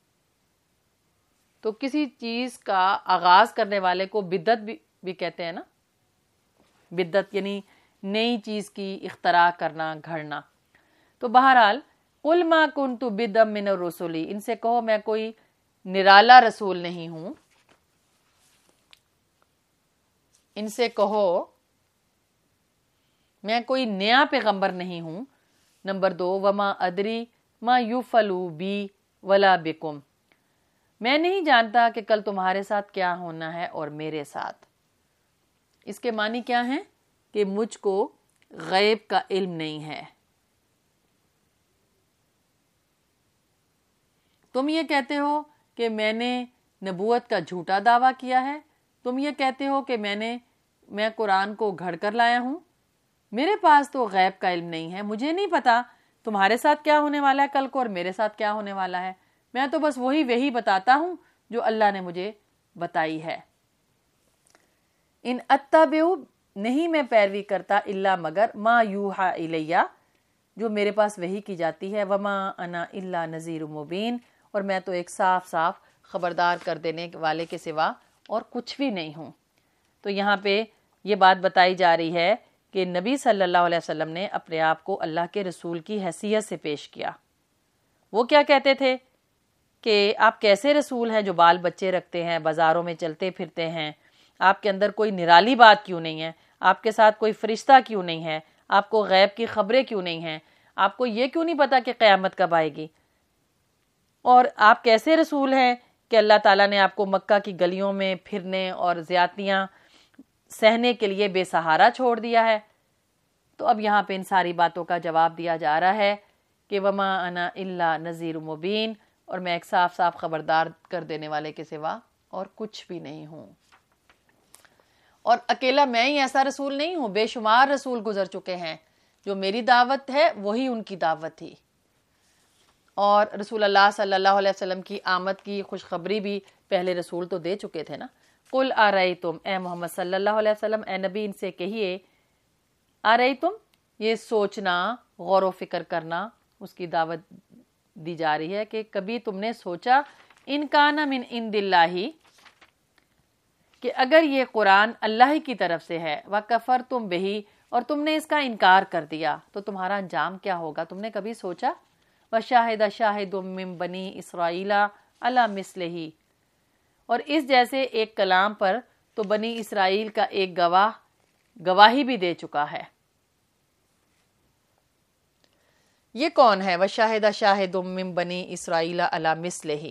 تو کسی چیز کا آغاز کرنے والے کو بدعت بھی, بھی کہتے ہیں نا۔ بدعت یعنی نئی چیز کی اختراع کرنا، گھڑنا۔ تو بہرحال قُلْ مَا كُنْتُ بِدْءًا مِّنَ الرُّسُلِ، ان سے کہو میں کوئی نرالا رسول نہیں ہوں۔ ان سے کہو میں کوئی نیا پیغمبر نہیں ہوں۔ نمبر دو، وما ادری ما یفعلوا بی ولا بکم، میں نہیں جانتا کہ کل تمہارے ساتھ کیا ہونا ہے اور میرے ساتھ۔ اس کے معنی کیا ہیں؟ کہ مجھ کو غیب کا علم نہیں ہے۔ تم یہ کہتے ہو کہ میں نے نبوت کا جھوٹا دعویٰ کیا ہے، تم یہ کہتے ہو کہ میں نے میں قرآن کو گھڑ کر لایا ہوں، میرے پاس تو غیب کا علم نہیں ہے، مجھے نہیں پتا تمہارے ساتھ کیا ہونے والا ہے کل کو اور میرے ساتھ کیا ہونے والا ہے، میں تو بس وہی وہی بتاتا ہوں جو اللہ نے مجھے بتائی ہے۔ ان اتبع، نہیں میں پیروی کرتا، الا مگر، ما یوحا الیہ، جو میرے پاس وحی کی جاتی ہے، وما انا الا نذیر مبین، اور میں تو ایک صاف صاف خبردار کر دینے والے کے سوا اور کچھ بھی نہیں ہوں۔ تو یہاں پہ یہ بات بتائی جا رہی ہے کہ نبی صلی اللہ علیہ وسلم نے اپنے آپ کو اللہ کے رسول کی حیثیت سے پیش کیا۔ وہ کیا کہتے تھے کہ آپ کیسے رسول ہیں جو بال بچے رکھتے ہیں، بازاروں میں چلتے پھرتے ہیں، آپ کے اندر کوئی نرالی بات کیوں نہیں ہے، آپ کے ساتھ کوئی فرشتہ کیوں نہیں ہے، آپ کو غیب کی خبریں کیوں نہیں ہیں، آپ کو یہ کیوں نہیں پتا کہ قیامت کب آئے گی، اور آپ کیسے رسول ہیں کہ اللہ تعالیٰ نے آپ کو مکہ کی گلیوں میں پھرنے اور زیادتیاں سہنے کے لیے بے سہارا چھوڑ دیا ہے۔ تو اب یہاں پہ ان ساری باتوں کا جواب دیا جا رہا ہے کہ وما انا الا نذیر مبین، اور میں ایک صاف صاف خبردار کر دینے والے کے سوا اور کچھ بھی نہیں ہوں۔ اور اکیلا میں ہی ایسا رسول نہیں ہوں، بے شمار رسول گزر چکے ہیں، جو میری دعوت ہے وہی ان کی دعوت تھی۔ اور رسول اللہ صلی اللہ علیہ وسلم کی آمد کی خوشخبری بھی پہلے رسول تو دے چکے تھے نا۔ قل ارأیتم، اے محمد صلی اللہ علیہ وسلم، اے نبی ان سے کہیے، ارأیتم، یہ سوچنا، غور و فکر کرنا، اس کی دعوت دی جا رہی ہے کہ کبھی تم نے سوچا، ان کان من عند اللہ، کہ اگر یہ قرآن اللہ ہی کی طرف سے ہے، وکفرتم بہ، اور تم نے اس کا انکار کر دیا، تو تمہارا انجام کیا ہوگا؟ تم نے کبھی سوچا؟ وشاہد شاہد من بنی اسرائیل علی مثلہ، اور اس جیسے ایک کلام پر تو بنی اسرائیل کا ایک گواہ گواہی بھی دے چکا ہے۔ یہ کون ہے؟ وشاہد شاہد من بنی اسرائیل علی مثلہ،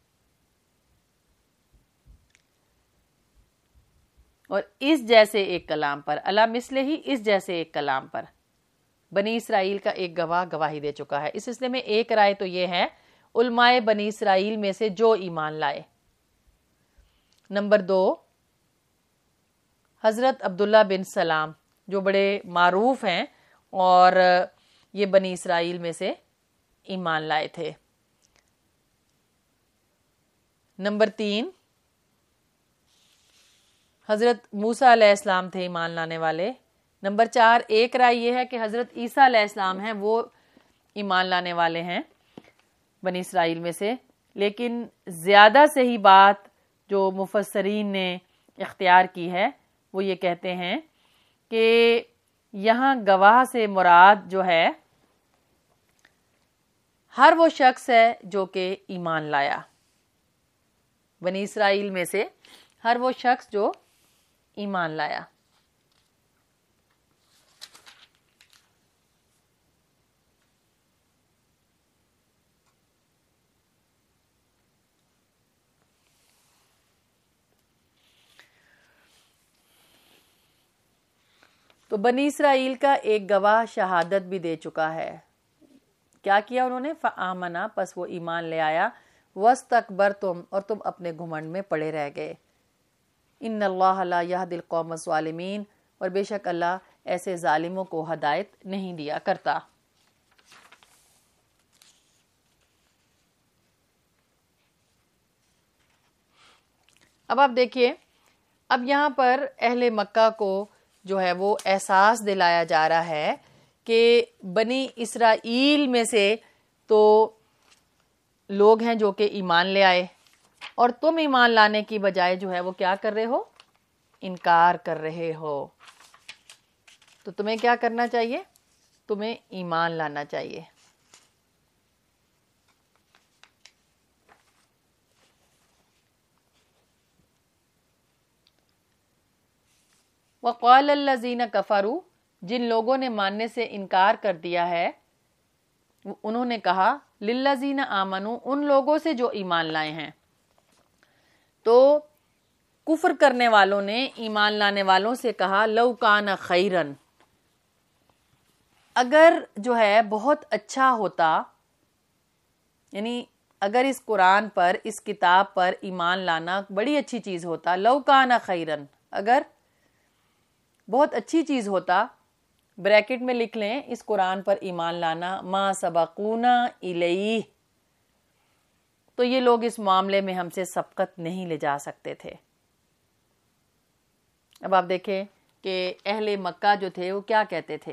اور اس جیسے ایک کلام پر، علی مثلہ، اس جیسے ایک کلام پر بنی اسرائیل کا ایک گواہ گواہی دے چکا ہے۔ اس سلسلے میں ایک رائے تو یہ ہے علماء بنی اسرائیل میں سے جو ایمان لائے۔ نمبر دو، حضرت عبداللہ بن سلام، جو بڑے معروف ہیں اور یہ بنی اسرائیل میں سے ایمان لائے تھے۔ نمبر تین، حضرت موسیٰ علیہ السلام تھے ایمان لانے والے۔ نمبر چار، ایک رائے یہ ہے کہ حضرت عیسیٰ علیہ السلام ہیں، وہ ایمان لانے والے ہیں بنی اسرائیل میں سے، لیکن زیادہ صحیح بات جو مفسرین نے اختیار کی ہے وہ یہ کہتے ہیں کہ یہاں گواہ سے مراد جو ہے ہر وہ شخص ہے جو کہ ایمان لایا، بنی اسرائیل میں سے ہر وہ شخص جو ایمان لایا۔ تو بنی اسرائیل کا ایک گواہ شہادت بھی دے چکا ہے۔ کیا کیا انہوں نے؟ فآمنا، پس وہ ایمان لے آیا، واستکبرتم، اور تم اپنے گھمنڈ میں پڑے رہ گئے۔ ان اللہ لا یہدی القوم الظالمین، اور بے شک اللہ ایسے ظالموں کو ہدایت نہیں دیا کرتا۔ اب آپ دیکھیے، اب یہاں پر اہل مکہ کو جو ہے وہ احساس دلایا جا رہا ہے کہ بنی اسرائیل میں سے تو لوگ ہیں جو کہ ایمان لے آئے، اور تم ایمان لانے کی بجائے جو ہے وہ کیا کر رہے ہو؟ انکار کر رہے ہو۔ تو تمہیں کیا کرنا چاہیے؟ تمہیں ایمان لانا چاہیے۔ وقال الذین کفروا، جن لوگوں نے ماننے سے انکار کر دیا ہے انہوں نے کہا للذین آمنو، ان لوگوں سے جو ایمان لائے ہیں. تو کفر کرنے والوں نے ایمان لانے والوں سے کہا لو کان خیرن، اگر جو ہے بہت اچھا ہوتا، یعنی اگر اس قرآن پر، اس کتاب پر ایمان لانا بڑی اچھی چیز ہوتا، لو کان خیرن، اگر بہت اچھی چیز ہوتا، بریکٹ میں لکھ لیں اس قرآن پر ایمان لانا، ما سبقونا الیہ، تو یہ لوگ اس معاملے میں ہم سے سبقت نہیں لے جا سکتے تھے. اب آپ دیکھیں کہ اہل مکہ جو تھے وہ کیا کہتے تھے.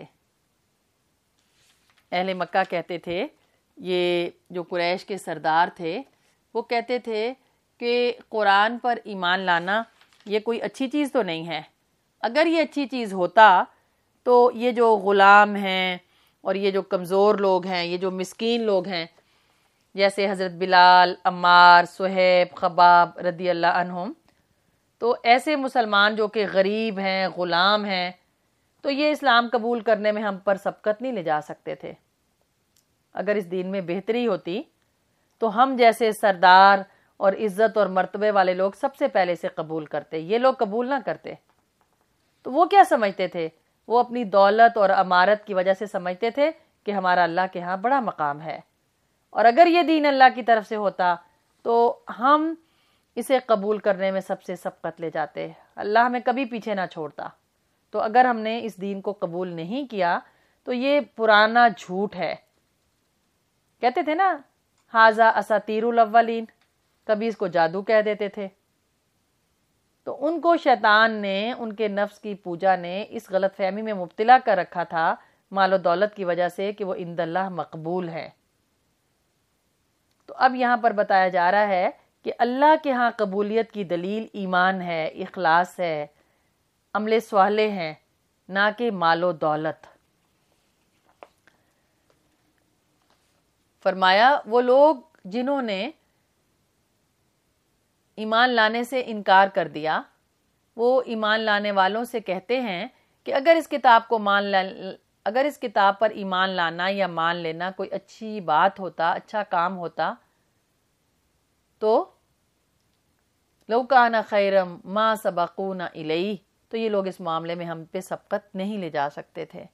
اہل مکہ کہتے تھے، یہ جو قریش کے سردار تھے وہ کہتے تھے کہ قرآن پر ایمان لانا یہ کوئی اچھی چیز تو نہیں ہے، اگر یہ اچھی چیز ہوتا تو یہ جو غلام ہیں اور یہ جو کمزور لوگ ہیں، یہ جو مسکین لوگ ہیں، جیسے حضرت بلال، عمار، صہیب، خباب رضی اللہ عنہم، تو ایسے مسلمان جو کہ غریب ہیں، غلام ہیں، تو یہ اسلام قبول کرنے میں ہم پر سبقت نہیں لے جا سکتے تھے. اگر اس دین میں بہتری ہوتی تو ہم جیسے سردار اور عزت اور مرتبے والے لوگ سب سے پہلے سے قبول کرتے، یہ لوگ قبول نہ کرتے. تو وہ کیا سمجھتے تھے؟ وہ اپنی دولت اور امارت کی وجہ سے سمجھتے تھے کہ ہمارا اللہ کے ہاں بڑا مقام ہے، اور اگر یہ دین اللہ کی طرف سے ہوتا تو ہم اسے قبول کرنے میں سب سے سبقت لے جاتے، اللہ ہمیں کبھی پیچھے نہ چھوڑتا. تو اگر ہم نے اس دین کو قبول نہیں کیا تو یہ پرانا جھوٹ ہے. کہتے تھے نا ھذا اساطیر الاولین، کبھی اس کو جادو کہہ دیتے تھے. تو ان کو شیطان نے، ان کے نفس کی پوجا نے اس غلط فہمی میں مبتلا کر رکھا تھا مال و دولت کی وجہ سے کہ وہ عند اللہ مقبول ہے. تو اب یہاں پر بتایا جا رہا ہے کہ اللہ کے ہاں قبولیت کی دلیل ایمان ہے، اخلاص ہے، عمل صالح ہیں، نہ کہ مال و دولت. فرمایا وہ لوگ جنہوں نے ایمان لانے سے انکار کر دیا، وہ ایمان لانے والوں سے کہتے ہیں کہ اگر اس کتاب کو مان ل... اگر اس کتاب پر ایمان لانا یا مان لینا کوئی اچھی بات ہوتا، اچھا کام ہوتا، تو لو کان خیرم ما سبقونا الیہ، تو یہ لوگ اس معاملے میں ہم پہ سبقت نہیں لے جا سکتے تھے.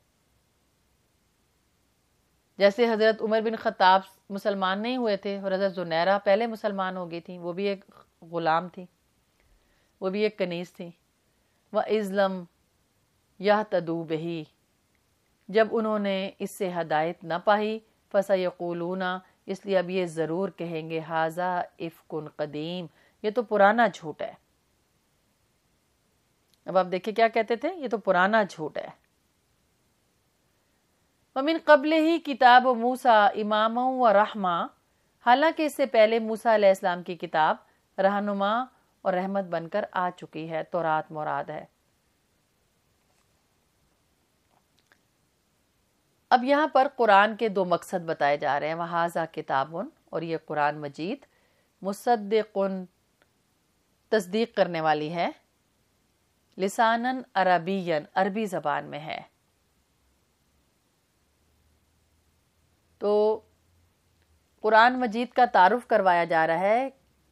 جیسے حضرت عمر بن خطاب مسلمان نہیں ہوئے تھے اور حضرت زنیرہ پہلے مسلمان ہو گئی تھیں، وہ بھی ایک غلام تھی، وہ بھی ایک کنیز تھی. وَإِذْ لَمْ يَهْتَدُوا بِهِ، جب انہوں نے اس سے ہدایت نہ پائی، فَسَيَقُولُونَ، اس لیے اب یہ ضرور کہیں گے ھذا افک قدیم، یہ تو پرانا جھوٹ ہے. اب آپ دیکھیں کیا کہتے تھے، یہ تو پرانا جھوٹ ہے. وَمِن قَبْلِهِ کتاب موسیٰ اماما و رحمہ، حالانکہ اس سے پہلے موسیٰ علیہ السلام کی کتاب رہنما اور رحمت بن کر آ چکی ہے، تورات مراد ہے. اب یہاں پر قرآن کے دو مقصد بتائے جا رہے ہیں، وَھَٰذَا کتابٌ، اور یہ قرآن مجید، مصدقٌ، تصدیق کرنے والی ہے، لساناً عربیاً، عربی زبان میں ہے. تو قرآن مجید کا تعارف کروایا جا رہا ہے.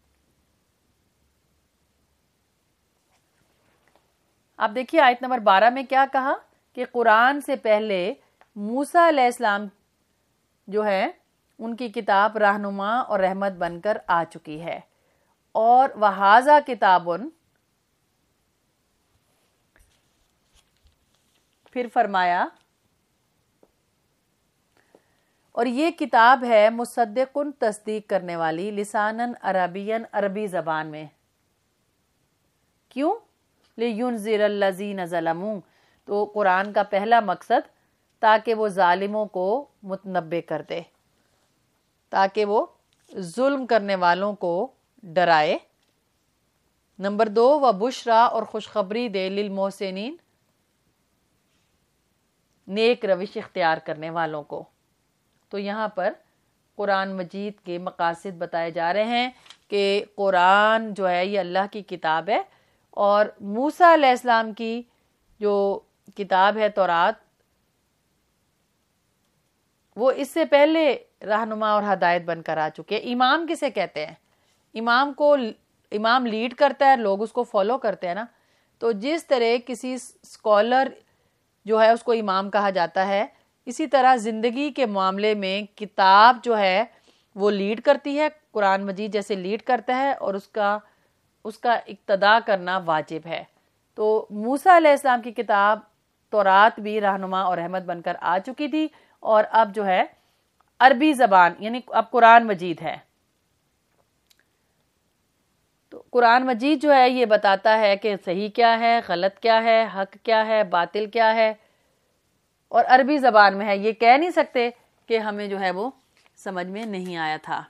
آپ دیکھیے آیت نمبر بارہ میں کیا کہا کہ قرآن سے پہلے موسیٰ علیہ السلام جو ہے ان کی کتاب رہنما اور رحمت بن کر آ چکی ہے، اور وَھَٰذَا کتابٌ، پھر فرمایا اور یہ کتاب ہے مصدقن، تصدیق کرنے والی، لساناً عربیاً، عربی زبان میں. کیوں؟ لِيُنذِرَ الَّذِينَ ظَلَمُوا، تو قرآن کا پہلا مقصد تاکہ وہ ظالموں کو متنبہ کر دے، تاکہ وہ ظلم کرنے والوں کو ڈرائے. نمبر دو، وَبُشْرَا، اور خوشخبری دے، لِلْمُحْسِنِينَ، نیک روش اختیار کرنے والوں کو. تو یہاں پر قرآن مجید کے مقاصد بتائے جا رہے ہیں کہ قرآن جو ہے یہ اللہ کی کتاب ہے، اور موسیٰ علیہ السلام کی جو کتاب ہے تورات، وہ اس سے پہلے رہنما اور ہدایت بن کر آ چکے. امام کسے کہتے ہیں؟ امام کو امام لیڈ کرتا ہے، لوگ اس کو فالو کرتے ہیں نا. تو جس طرح کسی اسکالر جو ہے اس کو امام کہا جاتا ہے، اسی طرح زندگی کے معاملے میں کتاب جو ہے وہ لیڈ کرتی ہے، قرآن مجید جیسے لیڈ کرتا ہے، اور اس کا اس کا اقتداء کرنا واجب ہے. تو موسیٰ علیہ السلام کی کتاب تورات بھی رہنما اور رحمت بن کر آ چکی تھی، اور اب جو ہے عربی زبان یعنی اب قرآن مجید ہے. تو قرآن مجید جو ہے یہ بتاتا ہے کہ صحیح کیا ہے، غلط کیا ہے، حق کیا ہے، باطل کیا ہے، اور عربی زبان میں ہے. یہ کہہ نہیں سکتے کہ ہمیں جو ہے وہ سمجھ میں نہیں آیا تھا.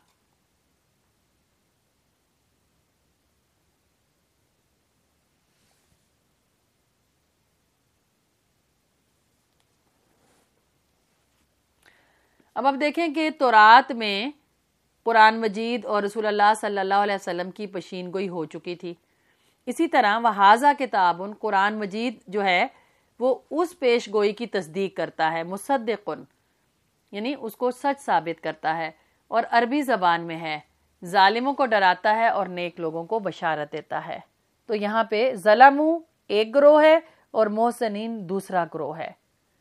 اب آپ دیکھیں کہ تورات میں قرآن مجید اور رسول اللہ صلی اللہ علیہ وسلم کی پشین گوئی ہو چکی تھی. اسی طرح وہذا کتابن، قرآن مجید جو ہے وہ اس پیش گوئی کی تصدیق کرتا ہے، مصدقن یعنی اس کو سچ ثابت کرتا ہے، اور عربی زبان میں ہے، ظالموں کو ڈراتا ہے اور نیک لوگوں کو بشارت دیتا ہے. تو یہاں پہ ظلمو ایک گروہ ہے اور محسنین دوسرا گروہ ہے.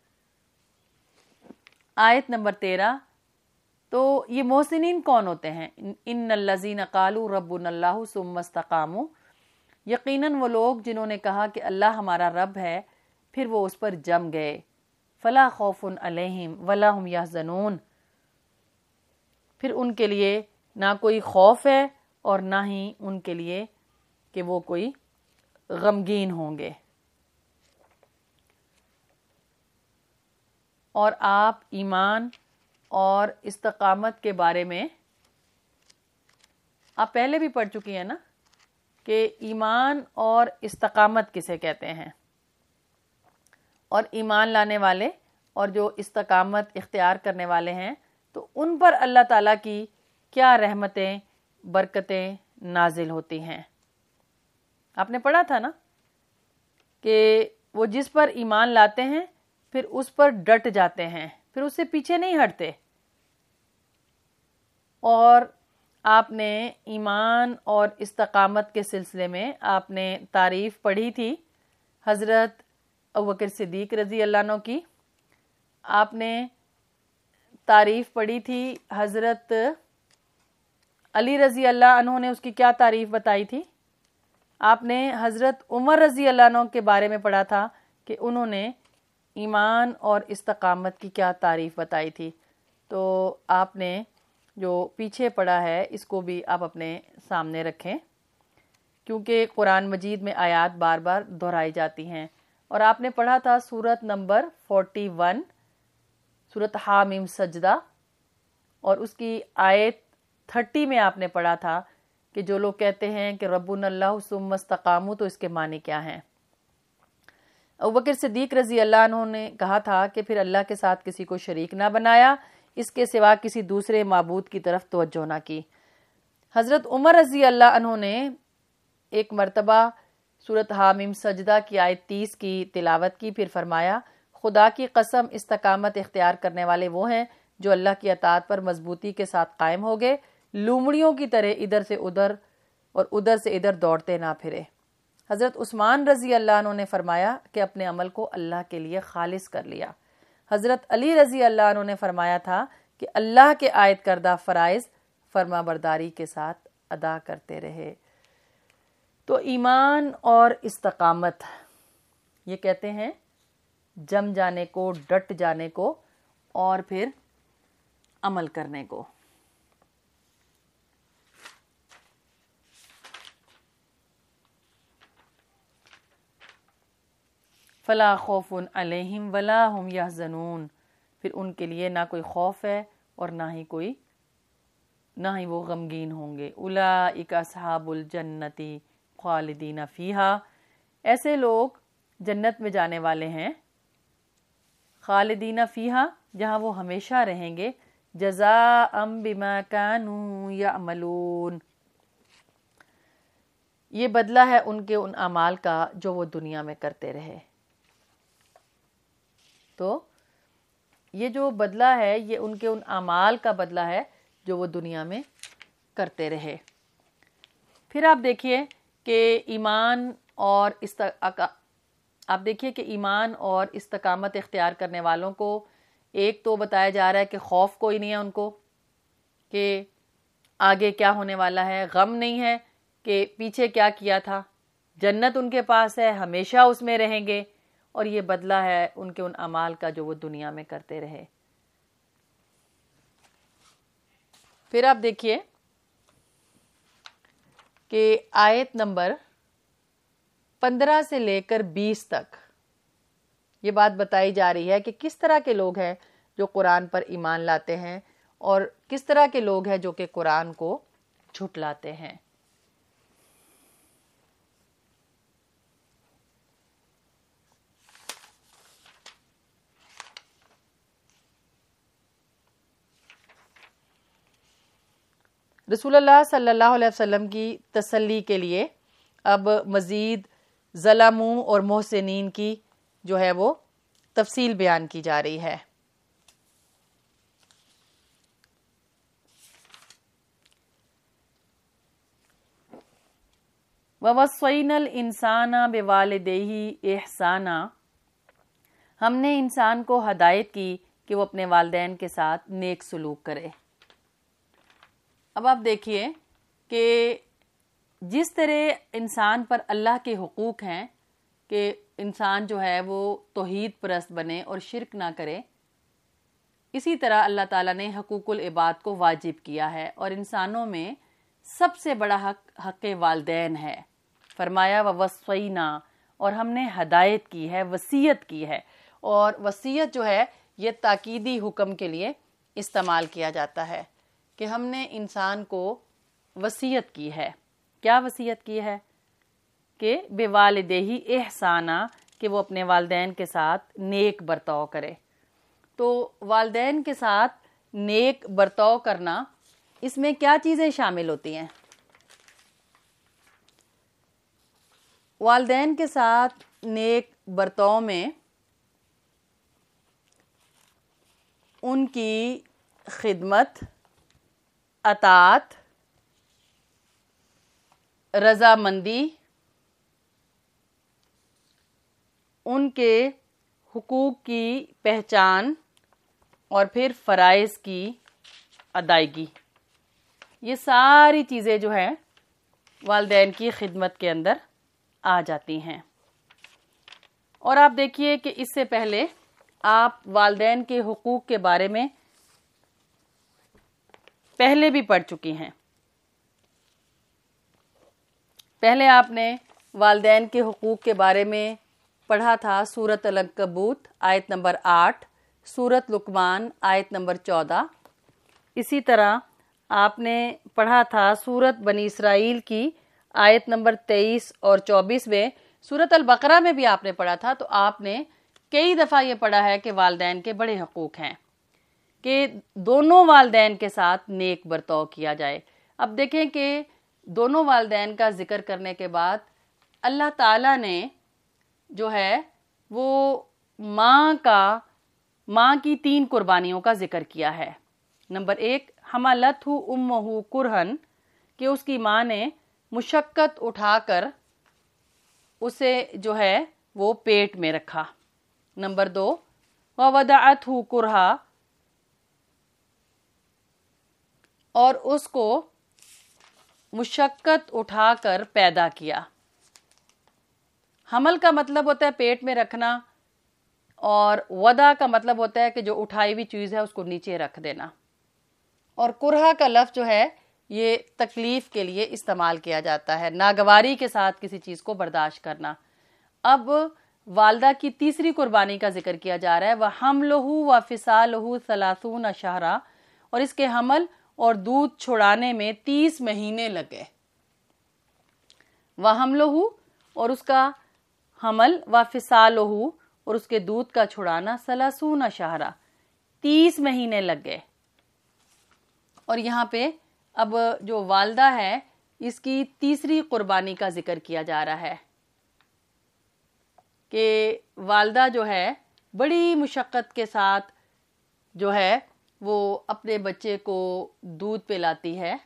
آیت نمبر تیرہ. تو یہ محسنین کون ہوتے ہیں؟ ان الذین قالوا ربنا اللہ ثم استقاموا، یقیناً وہ لوگ جنہوں نے کہا کہ اللہ ہمارا رب ہے، پھر وہ اس پر جم گئے. فلا خوف علیہم ولا هم یحزنون، پھر ان کے لیے نہ کوئی خوف ہے اور نہ ہی ان کے لیے کہ وہ کوئی غمگین ہوں گے. اور آپ ایمان اور استقامت کے بارے میں آپ پہلے بھی پڑھ چکی ہیں نا کہ ایمان اور استقامت کسے کہتے ہیں، اور ایمان لانے والے اور جو استقامت اختیار کرنے والے ہیں تو ان پر اللہ تعالیٰ کی کیا رحمتیں برکتیں نازل ہوتی ہیں. آپ نے پڑھا تھا نا کہ وہ جس پر ایمان لاتے ہیں پھر اس پر ڈٹ جاتے ہیں، پھر اس سے پیچھے نہیں ہٹتے. اور آپ نے ایمان اور استقامت کے سلسلے میں آپ نے تعریف پڑھی تھی حضرت ابوبکر صدیق رضی اللہ عنہ کی، آپ نے تعریف پڑھی تھی حضرت علی رضی اللہ عنہ نے اس کی کیا تعریف بتائی تھی، آپ نے حضرت عمر رضی اللہ عنہ کے بارے میں پڑھا تھا کہ انہوں نے ایمان اور استقامت کی کیا تعریف بتائی تھی. تو آپ نے جو پیچھے پڑھا ہے اس کو بھی آپ اپنے سامنے رکھیں، کیونکہ قرآن مجید میں آیات بار بار دہرائی جاتی ہیں. اور آپ نے پڑھا تھا سورت نمبر فورٹی ون، سورت حامیم سجدہ، اور اس کی آیت تھرٹی میں آپ نے پڑھا تھا کہ جو لوگ کہتے ہیں کہ ربنا اللہ ثم استقاموا، تو اس کے معنی کیا ہیں. ابوبکر صدیق رضی اللہ عنہ نے کہا تھا کہ پھر اللہ کے ساتھ کسی کو شریک نہ بنایا، اس کے سوا کسی دوسرے معبود کی طرف توجہ نہ کی. حضرت عمر رضی اللہ عنہ نے ایک مرتبہ سورت حامیم سجدہ کی آیت تیس کی تلاوت کی، پھر فرمایا خدا کی قسم استقامت اختیار کرنے والے وہ ہیں جو اللہ کی اطاعت پر مضبوطی کے ساتھ قائم ہو گئے، لومڑیوں کی طرح ادھر سے ادھر اور ادھر سے ادھر دوڑتے نہ پھرے. حضرت عثمان رضی اللہ عنہ نے فرمایا کہ اپنے عمل کو اللہ کے لیے خالص کر لیا. حضرت علی رضی اللہ عنہ نے فرمایا تھا کہ اللہ کے عائد کردہ فرائض فرما برداری کے ساتھ ادا کرتے رہے. تو ایمان اور استقامت یہ کہتے ہیں جم جانے کو، ڈٹ جانے کو، اور پھر عمل کرنے کو. فلا خوف علیہم ولا هم یحزنون، پھر ان کے لیے نہ کوئی خوف ہے اور نہ ہی کوئی نہ ہی وہ غمگین ہوں گے. اولئک اصحاب الجنت خالدین فیہا، ایسے لوگ جنت میں جانے والے ہیں، خالدین فیہا جہاں وہ ہمیشہ رہیں گے، جزاء بما کانوا یعملون، یہ بدلہ ہے ان کے ان اعمال کا جو وہ دنیا میں کرتے رہے. تو یہ جو بدلہ ہے یہ ان کے ان اعمال کا بدلہ ہے جو وہ دنیا میں کرتے رہے۔ پھر آپ دیکھیے کہ ایمان اور آپ دیکھیے کہ ایمان اور استقامت اختیار کرنے والوں کو ایک تو بتایا جا رہا ہے کہ خوف کوئی نہیں ہے ان کو کہ آگے کیا ہونے والا ہے، غم نہیں ہے کہ پیچھے کیا کیا تھا، جنت ان کے پاس ہے، ہمیشہ اس میں رہیں گے، اور یہ بدلہ ہے ان کے ان اعمال کا جو وہ دنیا میں کرتے رہے۔ پھر آپ دیکھیے کہ آیت نمبر پندرہ سے لے کر بیس تک یہ بات بتائی جا رہی ہے کہ کس طرح کے لوگ ہیں جو قرآن پر ایمان لاتے ہیں اور کس طرح کے لوگ ہیں جو کہ قرآن کو جھٹلاتے ہیں۔ رسول اللہ صلی اللہ علیہ وسلم کی تسلی کے لیے اب مزید ظلموں اور محسنین کی جو ہے وہ تفصیل بیان کی جا رہی ہے۔ وَوَصَّيْنَا الْإِنسَانَ بِوَالِدَيْهِ إِحْسَانًا، ہم نے انسان کو ہدایت کی کہ وہ اپنے والدین کے ساتھ نیک سلوک کرے۔ اب آپ دیکھیے کہ جس طرح انسان پر اللہ کے حقوق ہیں کہ انسان جو ہے وہ توحید پرست بنے اور شرک نہ کرے، اسی طرح اللہ تعالیٰ نے حقوق العباد کو واجب کیا ہے، اور انسانوں میں سب سے بڑا حق حق والدین ہے۔ فرمایا وَوَصَّيْنَا، اور ہم نے ہدایت کی ہے، وصیت کی ہے، اور وصیت جو ہے یہ تاکیدی حکم کے لیے استعمال کیا جاتا ہے کہ ہم نے انسان کو وصیت کی ہے۔ کیا وصیت کی ہے؟ کہ بِوَالِدَيْهِ إِحْسَانًا، کہ وہ اپنے والدین کے ساتھ نیک برتاؤ کرے۔ تو والدین کے ساتھ نیک برتاؤ کرنا، اس میں کیا چیزیں شامل ہوتی ہیں؟ والدین کے ساتھ نیک برتاؤ میں ان کی خدمت، اطاعت، رضامندی، ان کے حقوق کی پہچان، اور پھر فرائض کی ادائیگی، یہ ساری چیزیں جو ہیں والدین کی خدمت کے اندر آ جاتی ہیں۔ اور آپ دیکھیے کہ اس سے پہلے آپ والدین کے حقوق کے بارے میں پہلے بھی پڑھ چکی ہیں۔ پہلے آپ نے والدین کے حقوق کے بارے میں پڑھا تھا سورۃ العنکبوت آیت نمبر آٹھ، سورۃ لقمان آیت نمبر چودہ۔ اسی طرح آپ نے پڑھا تھا سورۃ بنی اسرائیل کی آیت نمبر تیئیس اور چوبیس میں، سورۃ البقرہ میں بھی آپ نے پڑھا تھا۔ تو آپ نے کئی دفعہ یہ پڑھا ہے کہ والدین کے بڑے حقوق ہیں کہ دونوں والدین کے ساتھ نیک برتاؤ کیا جائے۔ اب دیکھیں کہ دونوں والدین کا ذکر کرنے کے بعد اللہ تعالیٰ نے جو ہے وہ ماں کا ماں کی تین قربانیوں کا ذکر کیا ہے۔ نمبر ایک، حملتہ امہ کرہن، کہ اس کی ماں نے مشقت اٹھا کر اسے جو ہے وہ پیٹ میں رکھا۔ نمبر دو، ووضعتہ کرہا، اور اس کو مشقت اٹھا کر پیدا کیا۔ حمل کا مطلب ہوتا ہے پیٹ میں رکھنا، اور وضع کا مطلب ہوتا ہے کہ جو اٹھائی ہوئی چیز ہے اس کو نیچے رکھ دینا، اور کرہا کا لفظ جو ہے یہ تکلیف کے لیے استعمال کیا جاتا ہے، ناگواری کے ساتھ کسی چیز کو برداشت کرنا۔ اب والدہ کی تیسری قربانی کا ذکر کیا جا رہا ہے، وَحَمْلُهُ وَفِصَالُهُ ثَلَاثُونَ شَهْرًا، اور اس کے حمل اور دودھ چھڑانے میں تیس مہینے لگے۔ وَحَمْلُهُ، اور اس کا حمل، وَفِصَالُهُ، اور اس کے دودھ کا چھڑانا، ثَلَاثُونَ شَهْرًا، تیس مہینے لگ گئے۔ اور یہاں پہ اب جو والدہ ہے اس کی تیسری قربانی کا ذکر کیا جا رہا ہے کہ والدہ جو ہے بڑی مشقت کے ساتھ جو ہے وہ اپنے بچے کو دودھ پلاتی ہے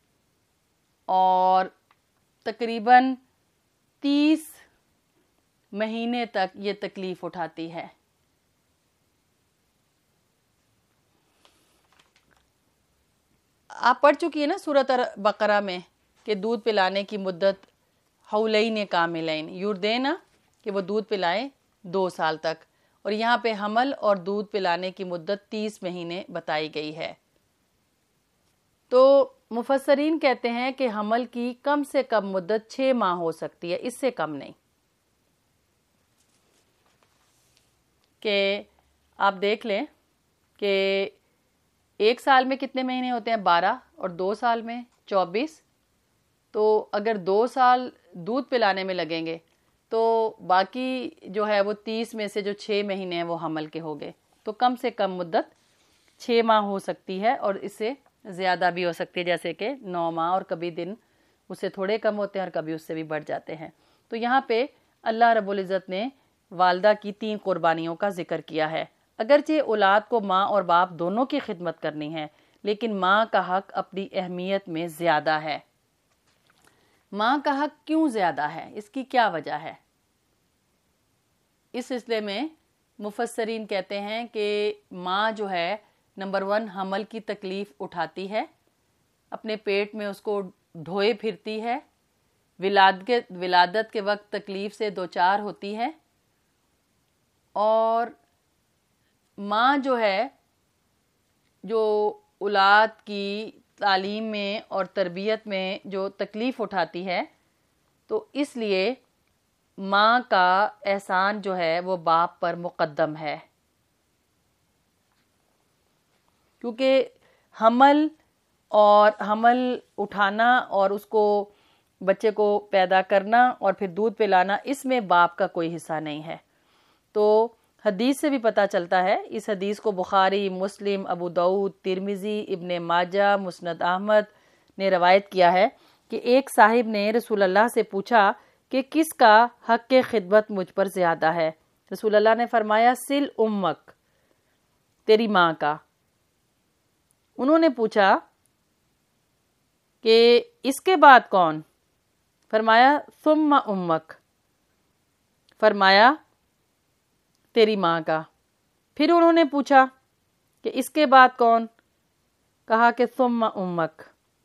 اور تقریباً تیس مہینے تک یہ تکلیف اٹھاتی ہے. آپ پڑھ چکی ہیں نا سورۃ بقرہ میں کہ دودھ پلانے کی مدت حولین کاملین یردینا کہ وہ دودھ پلائیں دو سال تک، اور یہاں پہ حمل اور دودھ پلانے کی مدت تیس مہینے بتائی گئی ہے. تو مفسرین کہتے ہیں کہ حمل کی کم سے کم مدت چھ ماہ ہو سکتی ہے، اس سے کم نہیں. کہ آپ دیکھ لیں کہ ایک سال میں کتنے مہینے ہوتے ہیں؟ بارہ، اور دو سال میں چوبیس. تو اگر دو سال دودھ پلانے میں لگیں گے تو باقی جو ہے وہ تیس میں سے جو چھ مہینے ہیں وہ حمل کے ہو گئے. تو کم سے کم مدت چھ ماہ ہو سکتی ہے، اور اس سے زیادہ بھی ہو سکتی ہے، جیسے کہ نو ماہ، اور کبھی دن اس سے تھوڑے کم ہوتے ہیں اور کبھی اس سے بھی بڑھ جاتے ہیں. تو یہاں پہ اللہ رب العزت نے والدہ کی تین قربانیوں کا ذکر کیا ہے. اگرچہ اولاد کو ماں اور باپ دونوں کی خدمت کرنی ہے، لیکن ماں کا حق اپنی اہمیت میں زیادہ ہے. ماں کا حق کیوں زیادہ ہے؟ اس کی کیا وجہ ہے؟ اس سلسلے میں مفسرین کہتے ہیں کہ ماں جو ہے نمبر ون حمل کی تکلیف اٹھاتی ہے، اپنے پیٹ میں اس کو ڈھوئے پھرتی ہے، ولادت کے وقت تکلیف سے دوچار ہوتی ہے، اور ماں جو ہے جو اولاد کی تعلیم میں اور تربیت میں جو تکلیف اٹھاتی ہے، تو اس لیے ماں کا احسان جو ہے وہ باپ پر مقدم ہے. کیونکہ حمل اور حمل اٹھانا اور اس کو بچے کو پیدا کرنا اور پھر دودھ پلانا، اس میں باپ کا کوئی حصہ نہیں ہے. تو حدیث سے بھی پتہ چلتا ہے، اس حدیث کو بخاری، مسلم، ابو داؤد، ترمذی، ابن ماجہ، مسند احمد نے روایت کیا ہے کہ ایک صاحب نے رسول اللہ سے پوچھا کہ کس کا حق خدمت مجھ پر زیادہ ہے؟ رسول اللہ نے فرمایا سل امک، تیری ماں کا. انہوں نے پوچھا کہ اس کے بعد کون؟ فرمایا ثم امک، فرمایا تیری ماں کا. پھر انہوں نے پوچھا کہ اس کے بعد کون؟ کہا کہ ثم امک.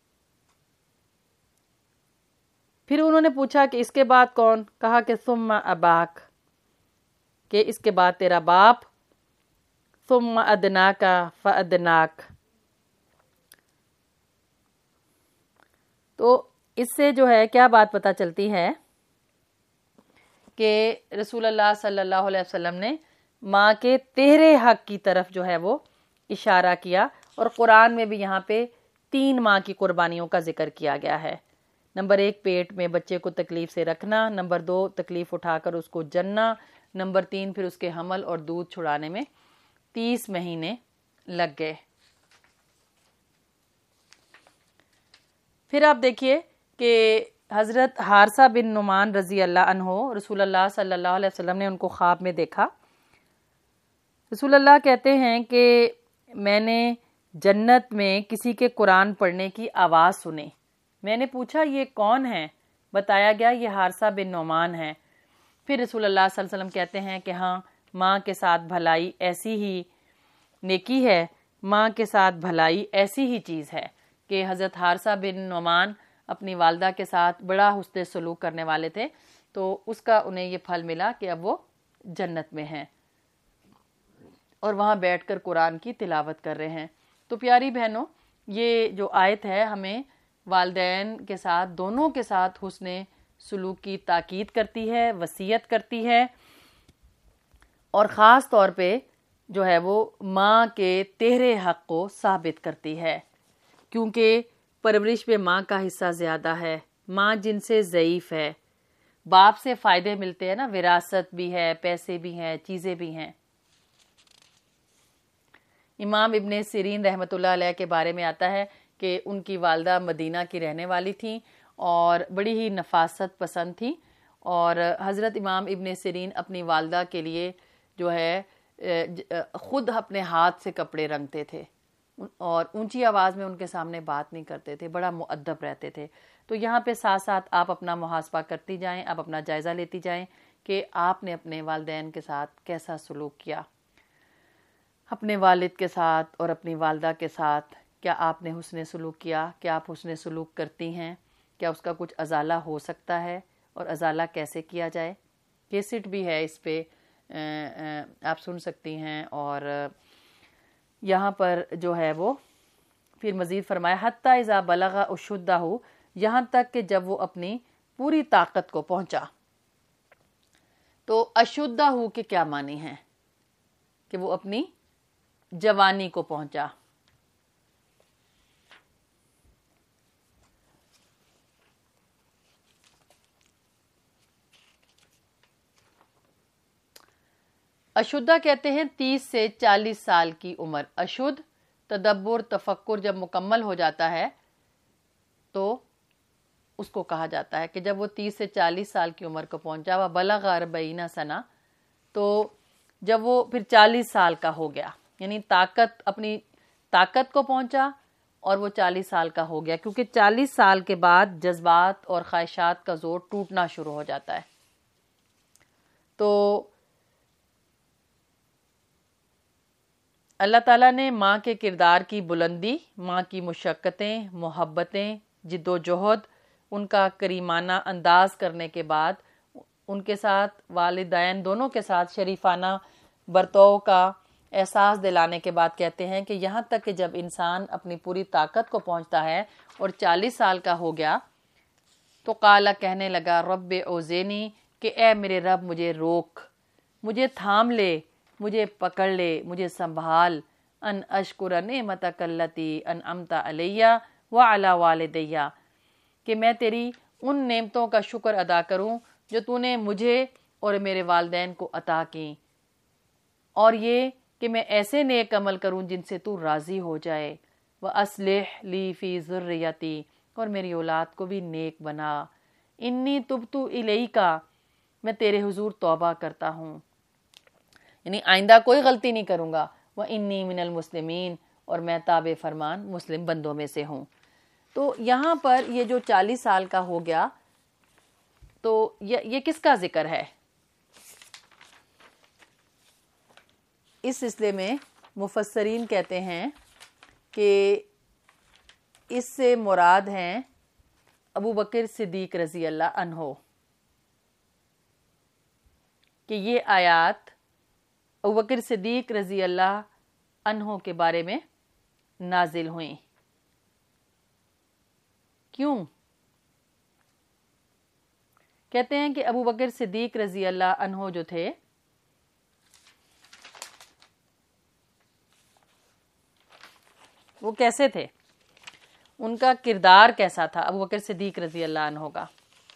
پھر انہوں نے پوچھا کہ اس کے بعد کون؟ کہا کہ ثم اباک، کہ اس کے بعد تیرا باپ. ثم ادناک فادناک. تو اس سے جو ہے کیا بات پتہ چلتی ہے کہ رسول اللہ صلی اللہ علیہ وسلم نے ماں کے تیرے حق کی طرف جو ہے وہ اشارہ کیا، اور قرآن میں بھی یہاں پہ تین ماں کی قربانیوں کا ذکر کیا گیا ہے. نمبر ایک پیٹ میں بچے کو تکلیف سے رکھنا، نمبر دو تکلیف اٹھا کر اس کو جننا، نمبر تین پھر اس کے حمل اور دودھ چھڑانے میں تیس مہینے لگ گئے. پھر آپ دیکھیے کہ حضرت حارثہ بن نعمان رضی اللہ عنہ، رسول اللہ صلی اللہ علیہ وسلم نے ان کو خواب میں دیکھا. رسول اللہ کہتے ہیں کہ میں نے جنت میں کسی کے قرآن پڑھنے کی آواز سنی. میں نے پوچھا یہ کون ہے؟ بتایا گیا یہ حارثہ بن نعمان ہے. پھر رسول اللہ صلی اللہ علیہ وسلم کہتے ہیں کہ ہاں، ماں کے ساتھ بھلائی ایسی ہی نیکی ہے، ماں کے ساتھ بھلائی ایسی ہی چیز ہے کہ حضرت حارثہ بن نعمان اپنی والدہ کے ساتھ بڑا حسن سلوک کرنے والے تھے، تو اس کا انہیں یہ پھل ملا کہ اب وہ جنت میں ہیں اور وہاں بیٹھ کر قرآن کی تلاوت کر رہے ہیں. تو پیاری بہنوں، یہ جو آیت ہے ہمیں والدین کے ساتھ، دونوں کے ساتھ حسن سلوک کی تاکید کرتی ہے، وصیت کرتی ہے، اور خاص طور پہ جو ہے وہ ماں کے تیرے حق کو ثابت کرتی ہے، کیونکہ پرورش میں ماں کا حصہ زیادہ ہے. ماں جن سے ضعیف ہے. باپ سے فائدے ملتے ہیں نا، وراثت بھی ہے، پیسے بھی ہیں، چیزیں بھی ہیں. امام ابن سیرین رحمۃ اللہ علیہ کے بارے میں آتا ہے کہ ان کی والدہ مدینہ کی رہنے والی تھیں اور بڑی ہی نفاست پسند تھیں، اور حضرت امام ابن سیرین اپنی والدہ کے لیے جو ہے خود اپنے ہاتھ سے کپڑے رنگتے تھے اور اونچی آواز میں ان کے سامنے بات نہیں کرتے تھے، بڑا مؤدب رہتے تھے. تو یہاں پہ ساتھ ساتھ آپ اپنا محاسبہ کرتی جائیں، آپ اپنا جائزہ لیتی جائیں کہ آپ نے اپنے والدین کے ساتھ کیسا سلوک کیا، اپنے والد کے ساتھ اور اپنی والدہ کے ساتھ کیا آپ نے حسن سلوک کیا، کیا آپ حسن سلوک کرتی ہیں، کیا اس کا کچھ ازالہ ہو سکتا ہے اور ازالہ کیسے کیا جائے. کیسٹ بھی ہے اس پہ، آپ سن سکتی ہیں. اور یہاں پر جو ہے وہ پھر مزید فرمایا حتی اذا بلغ اشدہ، یہاں تک کہ جب وہ اپنی پوری طاقت کو پہنچا. تو اشدہ کے کیا معنی ہیں؟ کہ وہ اپنی جوانی کو پہنچا. اشدہ کہتے ہیں تیس سے چالیس سال کی عمر. اشد تدبر تفکر جب مکمل ہو جاتا ہے تو اس کو کہا جاتا ہے کہ جب وہ تیس سے چالیس سال کی عمر کو پہنچا. وہ بلغ اربعین سنہ، تو جب وہ پھر چالیس سال کا ہو گیا، یعنی طاقت اپنی طاقت کو پہنچا اور وہ چالیس سال کا ہو گیا، کیونکہ چالیس سال کے بعد جذبات اور خواہشات کا زور ٹوٹنا شروع ہو جاتا ہے. تو اللہ تعالیٰ نے ماں کے کردار کی بلندی، ماں کی مشقتیں، محبتیں، جد و جہد، ان کا کریمانہ انداز کرنے کے بعد ان کے ساتھ والدین دونوں کے ساتھ شریفانہ برتاؤ کا احساس دلانے کے بعد کہتے ہیں کہ یہاں تک کہ جب انسان اپنی پوری طاقت کو پہنچتا ہے اور چالیس سال کا ہو گیا تو قالا کہنے لگا رب اوزینی، کہ اے میرے رب مجھے روک، مجھے تھام لے، مجھے پکڑ لے، مجھے سنبھال، ان اشکر نعمتک التی انعمت علیہ وعلی والدیہ، کہ میں تیری ان نعمتوں کا شکر ادا کروں جو تو نے مجھے اور میرے والدین کو عطا کی، اور یہ کہ میں ایسے نیک عمل کروں جن سے تو راضی ہو جائے. وَأَصْلِحْ لِي فِي ذُرِّيَّتِي، اور میری اولاد کو بھی نیک بنا. انی تبت الیک، میں تیرے حضور توبہ کرتا ہوں، یعنی آئندہ کوئی غلطی نہیں کروں گا. وَإِنِّي مِنَ الْمُسْلِمِينَ، اور میں تابع فرمان مسلم بندوں میں سے ہوں. تو یہاں پر یہ جو چالیس سال کا ہو گیا تو یہ کس کا ذکر ہے؟ اس سلسلے میں مفسرین کہتے ہیں کہ اس سے مراد ہیں ابو بکر صدیق رضی اللہ عنہ، کہ یہ آیات ابو بکر صدیق رضی اللہ عنہ کے بارے میں نازل ہوئیں. کیوں؟ کہتے ہیں کہ ابو بکر صدیق رضی اللہ عنہ جو تھے وہ کیسے تھے، ان کا کردار کیسا تھا ابو بکر صدیق رضی اللہ عنہ کا.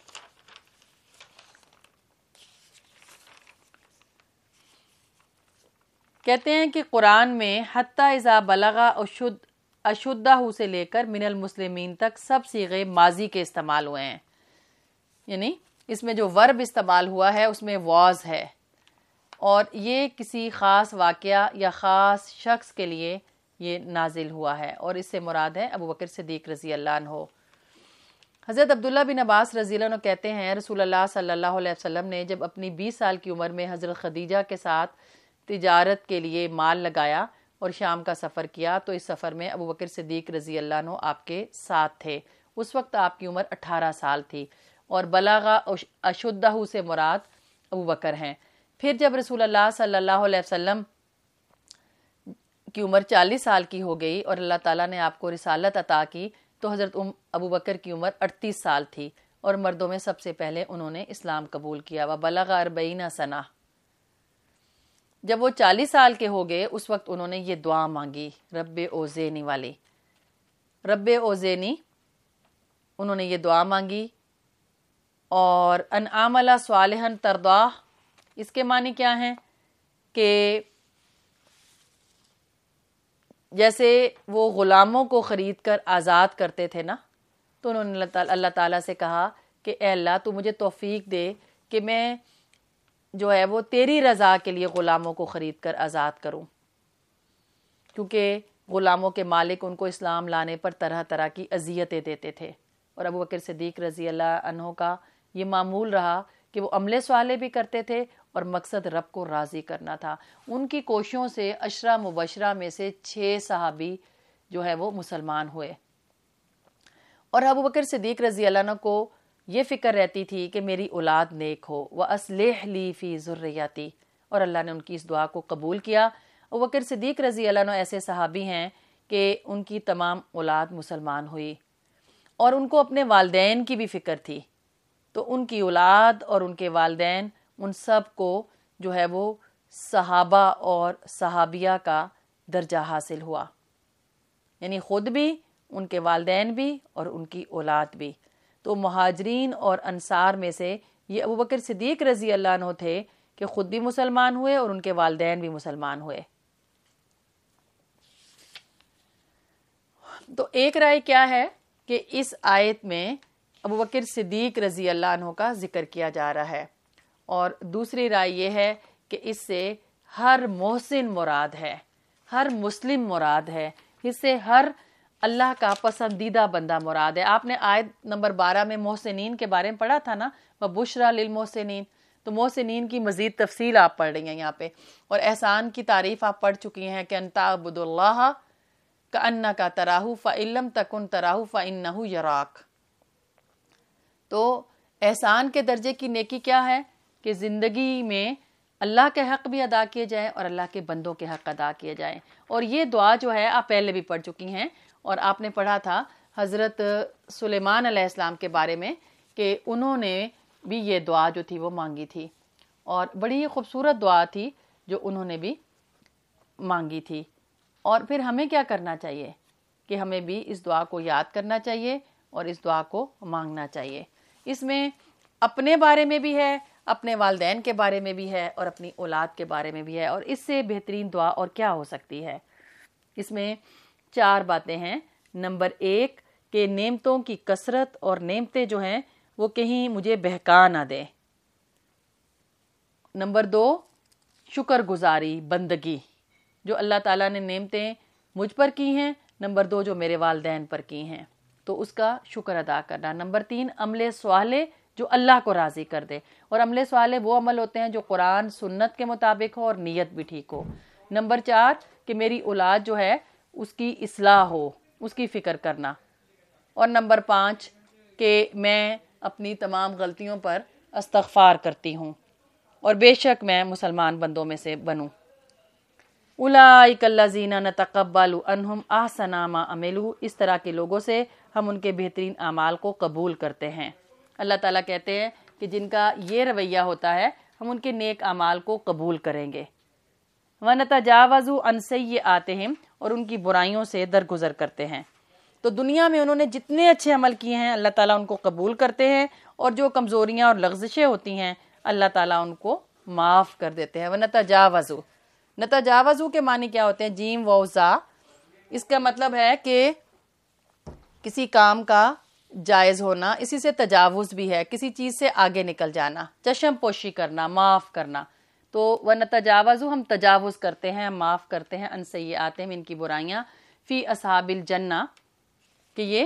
کہتے ہیں کہ قرآن میں حتی اذا بلغ اشد اشدہ سے لے کر من المسلمین تک سب صیغے ماضی کے استعمال ہوئے ہیں، یعنی اس میں جو ورب استعمال ہوا ہے اس میں واز ہے، اور یہ کسی خاص واقعہ یا خاص شخص کے لیے یہ نازل ہوا ہے، اور اس سے مراد ہے ابو بکر صدیق رضی اللہ عنہ. حضرت عبداللہ بن عباس رضی اللہ عنہ کہتے ہیں رسول اللہ صلی اللہ علیہ وسلم نے جب اپنی بیس سال کی عمر میں حضرت خدیجہ کے ساتھ تجارت کے لیے مال لگایا اور شام کا سفر کیا تو اس سفر میں ابو بکر صدیق رضی اللہ عنہ آپ کے ساتھ تھے. اس وقت آپ کی عمر اٹھارہ سال تھی، اور بلغ اشدہ سے مراد ابو بکر ہیں. پھر جب رسول اللہ صلی اللہ علیہ وسلم کی عمر چالیس سال کی ہو گئی اور اللہ تعالیٰ نے آپ کو رسالت عطا کی تو حضرت ابو بکر کی عمر اڑتیس سال تھی، اور مردوں میں سب سے پہلے انہوں نے اسلام قبول کیا. وَبَلَغَ أَرْبَعِينَ سَنَةً، جب وہ چالیس سال کے ہو گئے اس وقت انہوں نے یہ دعا مانگی رب اوزینی والی. رب اوزینی انہوں نے یہ دعا مانگی. اور ان اعمل صالحا ترضاہ، اس کے معنی کیا ہیں کہ جیسے وہ غلاموں کو خرید کر آزاد کرتے تھے نا، تو انہوں نے اللہ تعالیٰ سے کہا کہ اے اللہ تو مجھے توفیق دے کہ میں جو ہے وہ تیری رضا کے لیے غلاموں کو خرید کر آزاد کروں، کیونکہ غلاموں کے مالک ان کو اسلام لانے پر طرح طرح کی اذیتیں دیتے تھے۔ اور ابو بکر صدیق رضی اللہ عنہ کا یہ معمول رہا کہ وہ عملے سوالے بھی کرتے تھے اور مقصد رب کو راضی کرنا تھا۔ ان کی کوششوں سے عشرہ مبشرہ میں سے چھ صحابی جو ہے وہ مسلمان ہوئے، اور ابو بکر صدیق رضی اللہ عنہ کو یہ فکر رہتی تھی کہ میری اولاد نیک ہو، وَأَصْلِحْ لِي فِي ذُرِّيَّتِي، اور اللہ نے ان کی اس دعا کو قبول کیا۔ ابو بکر صدیق رضی اللہ عنہ ایسے صحابی ہیں کہ ان کی تمام اولاد مسلمان ہوئی، اور ان کو اپنے والدین کی بھی فکر تھی، تو ان کی اولاد اور ان کے والدین ان سب کو جو ہے وہ صحابہ اور صحابیہ کا درجہ حاصل ہوا، یعنی خود بھی، ان کے والدین بھی اور ان کی اولاد بھی۔ تو مہاجرین اور انصار میں سے یہ ابو بکر صدیق رضی اللہ عنہ تھے کہ خود بھی مسلمان ہوئے اور ان کے والدین بھی مسلمان ہوئے۔ تو ایک رائے کیا ہے کہ اس آیت میں ابو بکر صدیق رضی اللہ عنہ کا ذکر کیا جا رہا ہے، اور دوسری رائے یہ ہے کہ اس سے ہر محسن مراد ہے، ہر مسلم مراد ہے، اس سے ہر اللہ کا پسندیدہ بندہ مراد ہے۔ آپ نے آیت نمبر بارہ میں محسنین کے بارے میں پڑھا تھا نا، وَبُشْرَى لِلْمُحْسِنِينَ، تو محسنین کی مزید تفصیل آپ پڑھ رہی ہیں یہاں پہ، اور احسان کی تعریف آپ پڑھ چکی ہیں کہ أَن تَعْبُدُ اللَّهَ كَأَنَّكَ تَرَاهُ فَإِن لَّمْ تَكُن تَرَاهُ فَإِنَّهُ يَرَاكَ۔ تو احسان کے درجے کی نیکی کیا ہے کہ زندگی میں اللہ کے حق بھی ادا کیے جائیں اور اللہ کے بندوں کے حق ادا کیے جائیں۔ اور یہ دعا جو ہے آپ پہلے بھی پڑھ چکی ہیں، اور آپ نے پڑھا تھا حضرت سلیمان علیہ السلام کے بارے میں کہ انہوں نے بھی یہ دعا جو تھی وہ مانگی تھی، اور بڑی خوبصورت دعا تھی جو انہوں نے بھی مانگی تھی۔ اور پھر ہمیں کیا کرنا چاہیے کہ ہمیں بھی اس دعا کو یاد کرنا چاہیے اور اس دعا کو مانگنا چاہیے۔ اس میں اپنے بارے میں بھی ہے، اپنے والدین کے بارے میں بھی ہے، اور اپنی اولاد کے بارے میں بھی ہے، اور اس سے بہترین دعا اور کیا ہو سکتی ہے۔ اس میں چار باتیں ہیں۔ نمبر ایک کہ نعمتوں کی کثرت اور نعمتیں جو ہیں وہ کہیں مجھے بہکا نہ دے۔ نمبر دو شکر گزاری، بندگی، جو اللہ تعالیٰ نے نعمتیں مجھ پر کی ہیں، نمبر دو جو میرے والدین پر کی ہیں، تو اس کا شکر ادا کرنا۔ نمبر تین عمل صالح جو اللہ کو راضی کر دے، اور عمل صالح وہ عمل ہوتے ہیں جو قرآن سنت کے مطابق ہو اور نیت بھی ٹھیک ہو۔ نمبر چار کہ میری اولاد جو ہے اس کی اصلاح ہو، اس کی فکر کرنا۔ اور نمبر پانچ کہ میں اپنی تمام غلطیوں پر استغفار کرتی ہوں، اور بے شک میں مسلمان بندوں میں سے بنوں۔ اولئک الذین نتقبل عنہم احسن ما عملوا، اس طرح کے لوگوں سے ہم ان کے بہترین اعمال کو قبول کرتے ہیں۔ اللہ تعالیٰ کہتے ہیں کہ جن کا یہ رویہ ہوتا ہے ہم ان کے نیک اعمال کو قبول کریں گے۔ وَنَتَجَاوَزُ عَنْ سَيِّئَاتِهِمْ، اور ان کی برائیوں سے درگزر کرتے ہیں۔ تو دنیا میں انہوں نے جتنے اچھے عمل کیے ہیں اللہ تعالیٰ ان کو قبول کرتے ہیں، اور جو کمزوریاں اور لغزشیں ہوتی ہیں اللہ تعالیٰ ان کو معاف کر دیتے ہیں۔ وَنَتَجَاوَزُ، نتجاوزو کے معنی کیا ہوتے ہیں؟ جیم و زا، اس کا مطلب ہے کہ کسی کام کا جائز ہونا، اسی سے تجاوز بھی ہے، کسی چیز سے آگے نکل جانا، چشم پوشی کرنا، معاف کرنا۔ تو وَنَتَجَاوَزُ ہم تجاوز کرتے ہیں، ہم معاف کرتے ہیں، ان سیئاتہم ان کی برائیاں، فی اصحاب الجنہ کہ یہ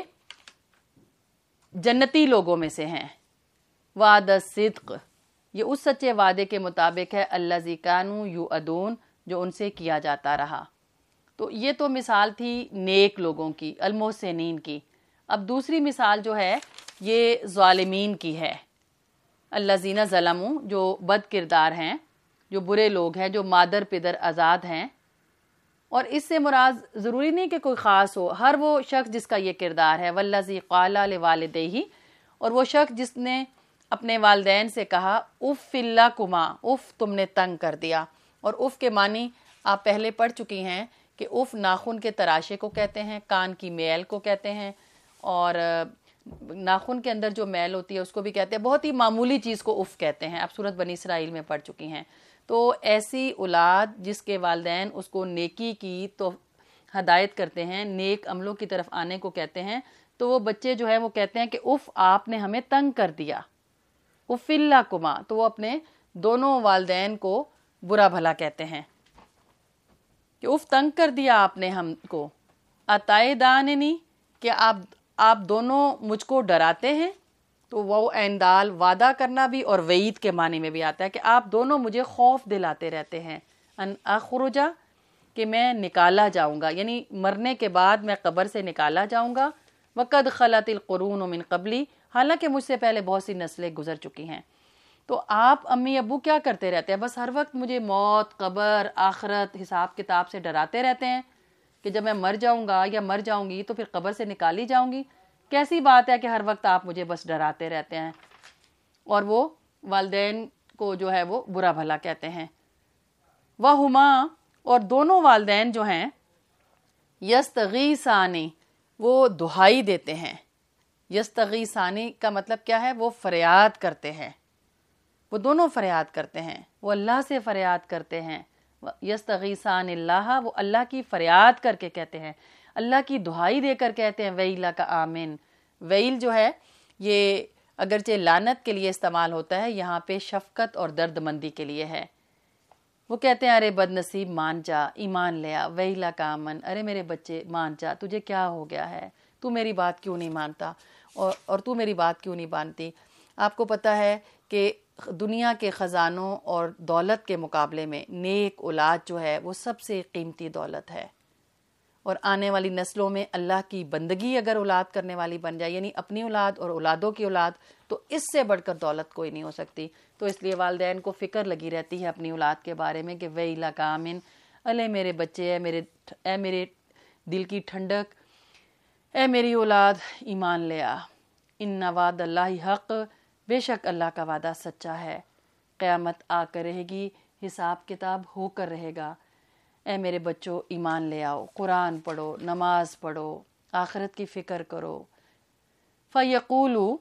جنتی لوگوں میں سے ہیں۔ وعد الصدق، یہ اس سچے وعدے کے مطابق ہے، الذی کانوا یوعدون جو ان سے کیا جاتا رہا۔ تو یہ تو مثال تھی نیک لوگوں کی، المحسنین کی۔ اب دوسری مثال جو ہے یہ ظالمین کی ہے، الذین ظلموا جو بد کردار ہیں، جو برے لوگ ہیں، جو مادر پدر آزاد ہیں۔ اور اس سے مراد ضروری نہیں کہ کوئی خاص ہو، ہر وہ شخص جس کا یہ کردار ہے، والذی قال لوالدیہ، اور وہ شخص جس نے اپنے والدین سے کہا اف لکما، اف تم نے تنگ کر دیا۔ اور اف کے معنی آپ پہلے پڑھ چکی ہیں کہ اف ناخن کے تراشے کو کہتے ہیں، کان کی میل کو کہتے ہیں، اور ناخن کے اندر جو میل ہوتی ہے اس کو بھی کہتے ہیں، بہت ہی معمولی چیز کو اف کہتے ہیں، آپ سورۃ بنی اسرائیل میں پڑھ چکی ہیں۔ تو ایسی اولاد جس کے والدین اس کو نیکی کی تو ہدایت کرتے ہیں، نیک عملوں کی طرف آنے کو کہتے ہیں، تو وہ بچے جو ہے وہ کہتے ہیں کہ اف آپ نے ہمیں تنگ کر دیا، اف لکما، تو وہ اپنے دونوں والدین کو برا بھلا کہتے ہیں کہ اف تنگ کر دیا آپ نے ہم کو، عطائے داننی کہ آپ آپ دونوں مجھ کو ڈراتے ہیں. تو وہ ایندال وعدہ کرنا بھی اور وعید کے معنی میں بھی آتا ہے کہ آپ دونوں مجھے خوف دلاتے رہتے ہیں. ان اخرجا کہ میں نکالا جاؤں گا، یعنی مرنے کے بعد میں قبر سے نکالا جاؤں گا. وقد خلت القرون من قبلی، حالانکہ مجھ سے پہلے بہت سی نسلیں گزر چکی ہیں. تو آپ امی ابو کیا کرتے رہتے ہیں؟ بس ہر وقت مجھے موت، قبر، آخرت، حساب کتاب سے ڈراتے رہتے ہیں کہ جب میں مر جاؤں گا یا مر جاؤں گی تو پھر قبر سے نکالی جاؤں گی. کیسی بات ہے کہ ہر وقت آپ مجھے بس ڈراتے رہتے ہیں. اور وہ والدین کو جو ہے وہ برا بھلا کہتے ہیں. وَهُمَا، اور دونوں والدین جو ہیں، یستغیثانی وہ دہائی دیتے ہیں. یستغیثانی کا مطلب کیا ہے؟ وہ فریاد کرتے ہیں. وہ دونوں فریاد کرتے ہیں، وہ اللہ سے فریاد کرتے ہیں. یستغیثان اللہ، وہ اللہ کی فریاد کر کے کہتے ہیں، اللہ کی دہائی دے کر کہتے ہیں ویلک آمن. ویل جو ہے یہ اگرچہ لعنت کے لیے استعمال ہوتا ہے، یہاں پہ شفقت اور درد مندی کے لیے ہے. وہ کہتے ہیں ارے بد نصیب مان جا، ایمان لیا. ویلک آمن، ارے میرے بچے مان جا، تجھے کیا ہو گیا ہے؟ تو میری بات کیوں نہیں مانتا؟ اور اور تو میری بات کیوں نہیں مانتی؟ آپ کو پتہ ہے کہ دنیا کے خزانوں اور دولت کے مقابلے میں نیک اولاد جو ہے وہ سب سے قیمتی دولت ہے. اور آنے والی نسلوں میں اللہ کی بندگی اگر اولاد کرنے والی بن جائے، یعنی اپنی اولاد اور اولادوں کی اولاد، تو اس سے بڑھ کر دولت کوئی نہیں ہو سکتی. تو اس لیے والدین کو فکر لگی رہتی ہے اپنی اولاد کے بارے میں کہ ویلک آمن، الے میرے بچے، اے میرے اے میرے دل کی ٹھنڈک، اے میری اولاد ایمان لیا. ان وعد اللہ حق، بے شک اللہ کا وعدہ سچا ہے. قیامت آ کر رہے گی، حساب کتاب ہو کر رہے گا. اے میرے بچوں ایمان لے آؤ، قرآن پڑھو، نماز پڑھو، آخرت کی فکر کرو. فَيَقُولُ،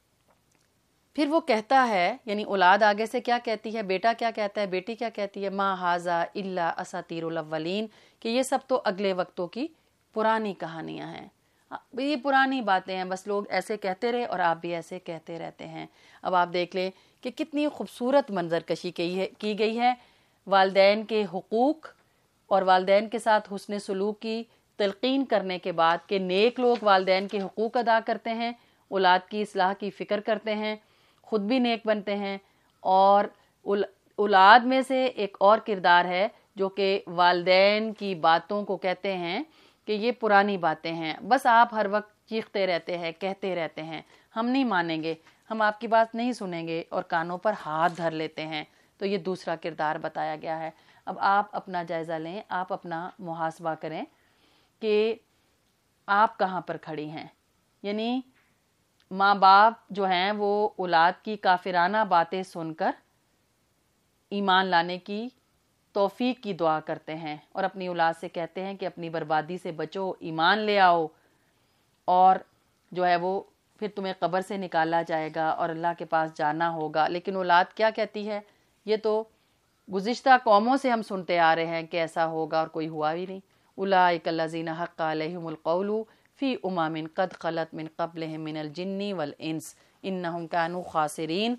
پھر وہ کہتا ہے، یعنی اولاد آگے سے کیا کہتی ہے، بیٹا کیا کہتا ہے، بیٹی کیا کہتی ہے، مَا هَذَا إِلَّا أَسَاطِيرُ الْأَوَّلِينَ، کہ یہ سب تو اگلے وقتوں کی پرانی کہانیاں ہیں، یہ پرانی باتیں ہیں، بس لوگ ایسے کہتے رہے اور آپ بھی ایسے کہتے رہتے ہیں. اب آپ دیکھ لیں کہ کتنی خوبصورت منظر کشی کی گئی ہے والدین کے حقوق اور والدین کے ساتھ حسن سلوک کی تلقین کرنے کے بعد کہ نیک لوگ والدین کے حقوق ادا کرتے ہیں، اولاد کی اصلاح کی فکر کرتے ہیں، خود بھی نیک بنتے ہیں. اور اولاد میں سے ایک اور کردار ہے جو کہ والدین کی باتوں کو کہتے ہیں کہ یہ پرانی باتیں ہیں، بس آپ ہر وقت چیختے رہتے ہیں، کہتے رہتے ہیں، ہم نہیں مانیں گے، ہم آپ کی بات نہیں سنیں گے، اور کانوں پر ہاتھ دھر لیتے ہیں. تو یہ دوسرا کردار بتایا گیا ہے. اب آپ اپنا جائزہ لیں، آپ اپنا محاسبہ کریں کہ آپ کہاں پر کھڑی ہیں. یعنی ماں باپ جو ہیں وہ اولاد کی کافرانہ باتیں سن کر ایمان لانے کی توفیق کی دعا کرتے ہیں اور اپنی اولاد سے کہتے ہیں کہ اپنی بربادی سے بچو، ایمان لے آؤ، اور جو ہے وہ پھر تمہیں قبر سے نکالا جائے گا اور اللہ کے پاس جانا ہوگا. لیکن اولاد کیا کہتی ہے؟ یہ تو گزشتہ قوموں سے ہم سنتے آ رہے ہیں کہ ایسا ہوگا اور کوئی ہوا بھی نہیں. اولئک الذین حق علیہم القول فی امم قد خلت من قبلہم من الجن والانس انہم کانوا خاسرین.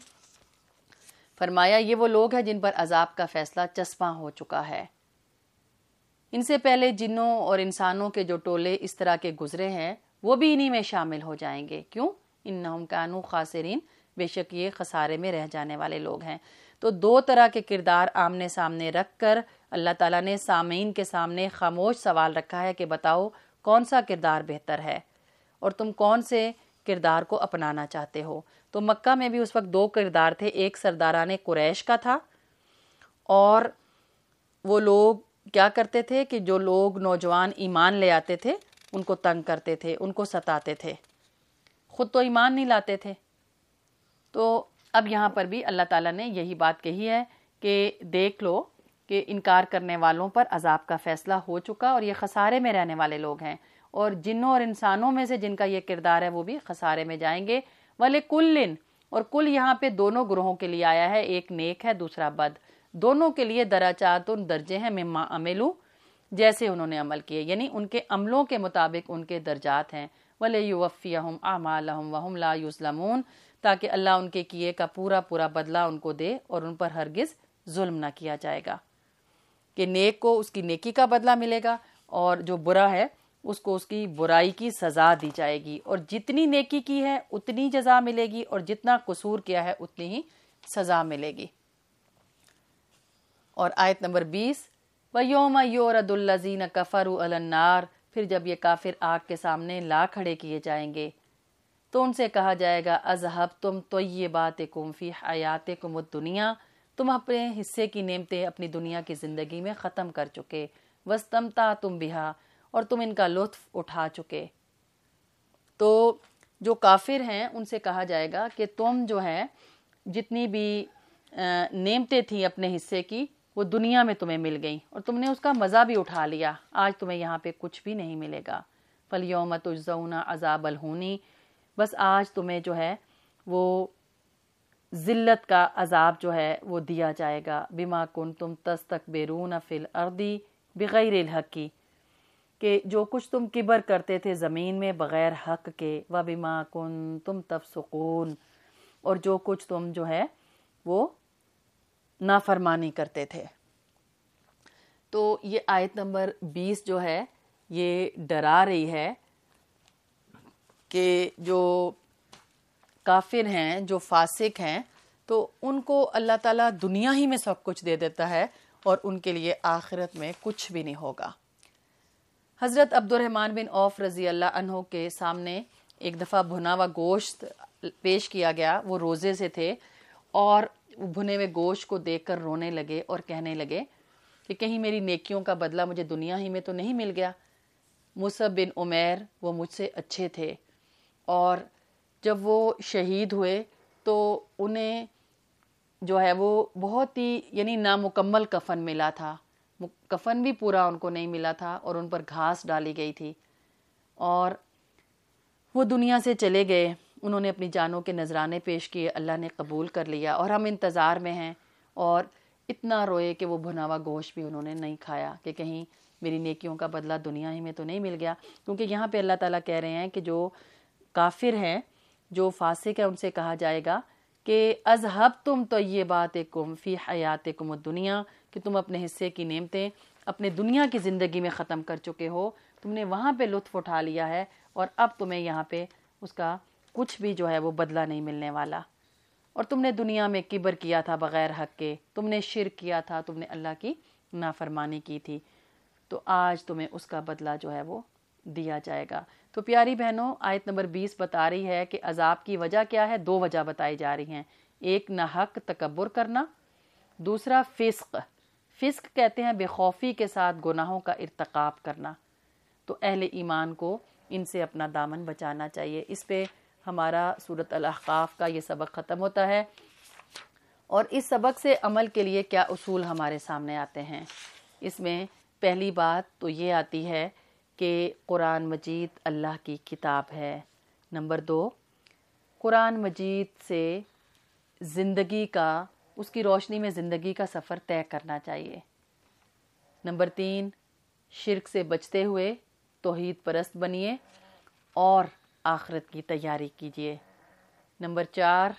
فرمایا یہ وہ لوگ ہیں جن پر عذاب کا فیصلہ چسپاں ہو چکا ہے. ان سے پہلے جنوں اور انسانوں کے جو ٹولے اس طرح کے گزرے ہیں وہ بھی انہی میں شامل ہو جائیں گے. کیوں؟ انہم کانوا خاسرین، بے شک یہ خسارے میں رہ جانے والے لوگ ہیں. تو دو طرح کے کردار آمنے سامنے رکھ کر اللہ تعالیٰ نے سامعین کے سامنے خاموش سوال رکھا ہے کہ بتاؤ کون سا کردار بہتر ہے اور تم کون سے کردار کو اپنانا چاہتے ہو. تو مکہ میں بھی اس وقت دو کردار تھے، ایک سرداران قریش کا تھا، اور وہ لوگ کیا کرتے تھے کہ جو لوگ نوجوان ایمان لے آتے تھے ان کو تنگ کرتے تھے، ان کو ستاتے تھے، خود تو ایمان نہیں لاتے تھے. تو اب یہاں پر بھی اللہ تعالیٰ نے یہی بات کہی ہے کہ دیکھ لو کہ انکار کرنے والوں پر عذاب کا فیصلہ ہو چکا اور یہ خسارے میں رہنے والے لوگ ہیں، اور جنوں اور انسانوں میں سے جن کا یہ کردار ہے وہ بھی خسارے میں جائیں گے. وَلِكُلٍّ، اور کل یہاں پہ دونوں گروہوں کے لیے آیا ہے، ایک نیک ہے دوسرا بد، دونوں کے لیے درجات درجے ہیں مما عملو، جیسے انہوں نے عمل کیے، یعنی ان کے عملوں کے مطابق ان کے درجات ہیں. وَلَيُوَفِّيَهُمْ أَعْمَالَهُمْ وَهُمْ لَا يُظْلَمُونَ، تاکہ اللہ ان کے کیے کا پورا پورا بدلہ ان کو دے اور ان پر ہرگز ظلم نہ کیا جائے گا، کہ نیک کو اس کی نیکی کا بدلہ ملے گا اور جو برا ہے اس کو اس کی برائی کی سزا دی جائے گی، اور جتنی نیکی کی ہے اتنی جزا ملے گی، اور جتنا قصور کیا ہے اتنی ہی سزا ملے گی۔ اور آیت نمبر بیس، وَيَوْمَ يُعْرَضُ الَّذِينَ كَفَرُوا عَلَى النَّارِ، پھر جب یہ کافر آگ کے سامنے لا کھڑے کیے جائیں گے تو ان سے کہا جائے گا اذهبتم طیباتکم فی حیاتکم الدنیا، تم اپنے حصے کی نعمتیں اپنی دنیا کی زندگی میں ختم کر چکے، واستمتعتم بہا، اور تم ان کا لطف اٹھا چکے۔ تو جو کافر ہیں ان سے کہا جائے گا کہ تم جو ہے جتنی بھی نعمتیں تھیں اپنے حصے کی وہ دنیا میں تمہیں مل گئیں اور تم نے اس کا مزہ بھی اٹھا لیا، آج تمہیں یہاں پہ کچھ بھی نہیں ملے گا۔ فَالْيَوْمَ تُجْزَوْنَ عَذَابَ الْهُونِ، بس آج تمہیں جو ہے وہ ذلت کا عذاب جو ہے وہ دیا جائے گا، بِمَا كُنْتُمْ تَسْتَكْبِرُونَ فِي الْأَرْضِ بِغَيْرِ الْحَقِّ، کہ جو کچھ تم کبر کرتے تھے زمین میں بغیر حق کے، وَبِمَا كُنْتُمْ تَفْسُقُونَ، اور جو کچھ تم جو ہے وہ نافرمانی کرتے تھے۔ تو یہ آیت نمبر بیس جو ہے یہ ڈرا رہی ہے کہ جو کافر ہیں، جو فاسق ہیں، تو ان کو اللہ تعالیٰ دنیا ہی میں سب کچھ دے دیتا ہے اور ان کے لیے آخرت میں کچھ بھی نہیں ہوگا۔ حضرت عبد الرحمن بن عوف رضی اللہ عنہ کے سامنے ایک دفعہ بھنا ہوا گوشت پیش کیا گیا، وہ روزے سے تھے اور بھنے ہوئے گوشت کو دیکھ کر رونے لگے اور کہنے لگے کہ کہیں میری نیکیوں کا بدلہ مجھے دنیا ہی میں تو نہیں مل گیا۔ مصعب بن عمیر وہ مجھ سے اچھے تھے اور جب وہ شہید ہوئے تو انہیں جو ہے وہ بہت ہی یعنی نامکمل کفن ملا تھا، کفن بھی پورا ان کو نہیں ملا تھا اور ان پر گھاس ڈالی گئی تھی، اور وہ دنیا سے چلے گئے۔ انہوں نے اپنی جانوں کے نذرانے پیش کیے، اللہ نے قبول کر لیا اور ہم انتظار میں ہیں، اور اتنا روئے کہ وہ بھنا ہوا گوشت بھی انہوں نے نہیں کھایا کہ کہیں میری نیکیوں کا بدلہ دنیا ہی میں تو نہیں مل گیا۔ کیونکہ یہاں پہ اللہ تعالیٰ کہہ رہے ہیں کہ جو کافر ہیں، جو فاسق ہیں، ان سے کہا جائے گا کہ اذهبتم طیباتکم فی حیاتکم الدنیا، کہ تم اپنے حصے کی نعمتیں اپنے دنیا کی زندگی میں ختم کر چکے ہو، تم نے وہاں پہ لطف اٹھا لیا ہے اور اب تمہیں یہاں پہ اس کا کچھ بھی جو ہے وہ بدلہ نہیں ملنے والا، اور تم نے دنیا میں کبر کیا تھا بغیر حق کے، تم نے شرک کیا تھا، تم نے اللہ کی نافرمانی کی تھی، تو آج تمہیں اس کا بدلہ جو ہے وہ دیا جائے گا۔ تو پیاری بہنوں، آیت نمبر بیس بتا رہی ہے کہ عذاب کی وجہ کیا ہے، دو وجہ بتائی جا رہی ہیں، ایک ناحق تکبر کرنا، دوسرا فسق۔ فسق کہتے ہیں بے خوفی کے ساتھ گناہوں کا ارتکاب کرنا۔ تو اہل ایمان کو ان سے اپنا دامن بچانا چاہیے۔ اس پہ ہمارا سورۃ الاحقاف کا یہ سبق ختم ہوتا ہے، اور اس سبق سے عمل کے لیے کیا اصول ہمارے سامنے آتے ہیں۔ اس میں پہلی بات تو یہ آتی ہے کہ قرآن مجید اللہ کی کتاب ہے۔ نمبر دو، قرآن مجید سے زندگی کا، اس کی روشنی میں زندگی کا سفر طے کرنا چاہیے۔ نمبر تین، شرک سے بچتے ہوئے توحید پرست بنیے اور آخرت کی تیاری کیجیے۔ نمبر چار،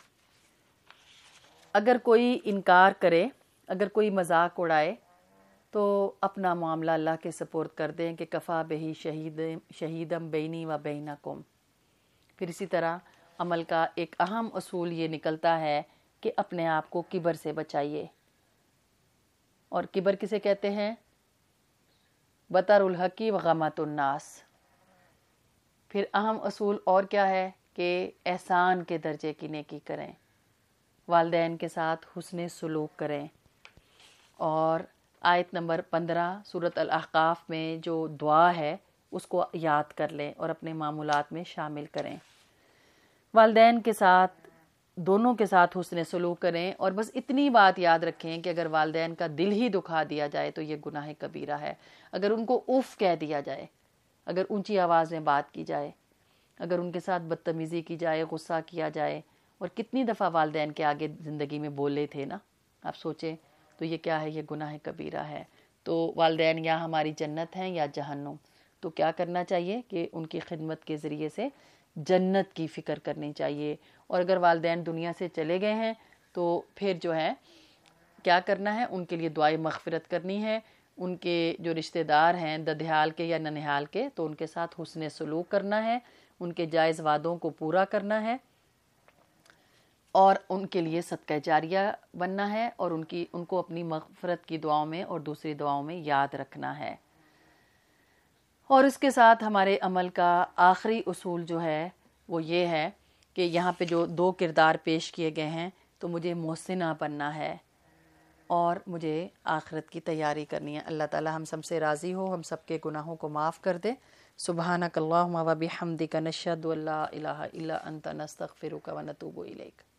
اگر کوئی انکار کرے، اگر کوئی مذاق اڑائے تو اپنا معاملہ اللہ کے سپرد کر دیں کہ کفا بہی شہید شہیدم بینی و بینکم۔ پھر اسی طرح عمل کا ایک اہم اصول یہ نکلتا ہے کہ اپنے آپ کو کبر سے بچائیے، اور کبر کسے کہتے ہیں؟ بطر الحقی و غمت الناس۔ پھر اہم اصول اور کیا ہے کہ احسان کے درجے کی نیکی کریں، والدین کے ساتھ حسن سلوک کریں، اور آیت نمبر پندرہ سورۃ الاحقاف میں جو دعا ہے اس کو یاد کر لیں اور اپنے معمولات میں شامل کریں۔ والدین کے ساتھ، دونوں کے ساتھ حسن سلوک کریں، اور بس اتنی بات یاد رکھیں کہ اگر والدین کا دل ہی دکھا دیا جائے تو یہ گناہ کبیرہ ہے۔ اگر ان کو اف کہہ دیا جائے، اگر اونچی آواز میں بات کی جائے، اگر ان کے ساتھ بدتمیزی کی جائے، غصہ کیا جائے، اور کتنی دفعہ والدین کے آگے زندگی میں بولے تھے نا، آپ سوچیں، تو یہ کیا ہے؟ یہ گناہ کبیرہ ہے۔ تو والدین یا ہماری جنت ہیں یا جہنم، تو کیا کرنا چاہیے کہ ان کی خدمت کے ذریعے سے جنت کی فکر کرنی چاہیے. اور اگر والدین دنیا سے چلے گئے ہیں تو پھر جو ہے کیا کرنا ہے, ان کے لیے دعائے مغفرت کرنی ہے. ان کے جو رشتہ دار ہیں ددھیال کے یا ننہال کے, تو ان کے ساتھ حسن سلوک کرنا ہے, ان کے جائز وعدوں کو پورا کرنا ہے, اور ان کے لیے صدقہ جاریہ بننا ہے, اور ان کی ان کو اپنی مغفرت کی دعاؤں میں اور دوسری دعاؤں میں یاد رکھنا ہے. اور اس کے ساتھ ہمارے عمل کا آخری اصول جو ہے وہ یہ ہے کہ یہاں پہ جو دو کردار پیش کیے گئے ہیں, تو مجھے محسنہ بننا ہے اور مجھے آخرت کی تیاری کرنی ہے. اللہ تعالی ہم سب سے راضی ہو, ہم سب کے گناہوں کو معاف کر دے. سبحانک اللہم و بحمدک نشہد ان لا الہ الا انت نستغفرک و نتوب الیک.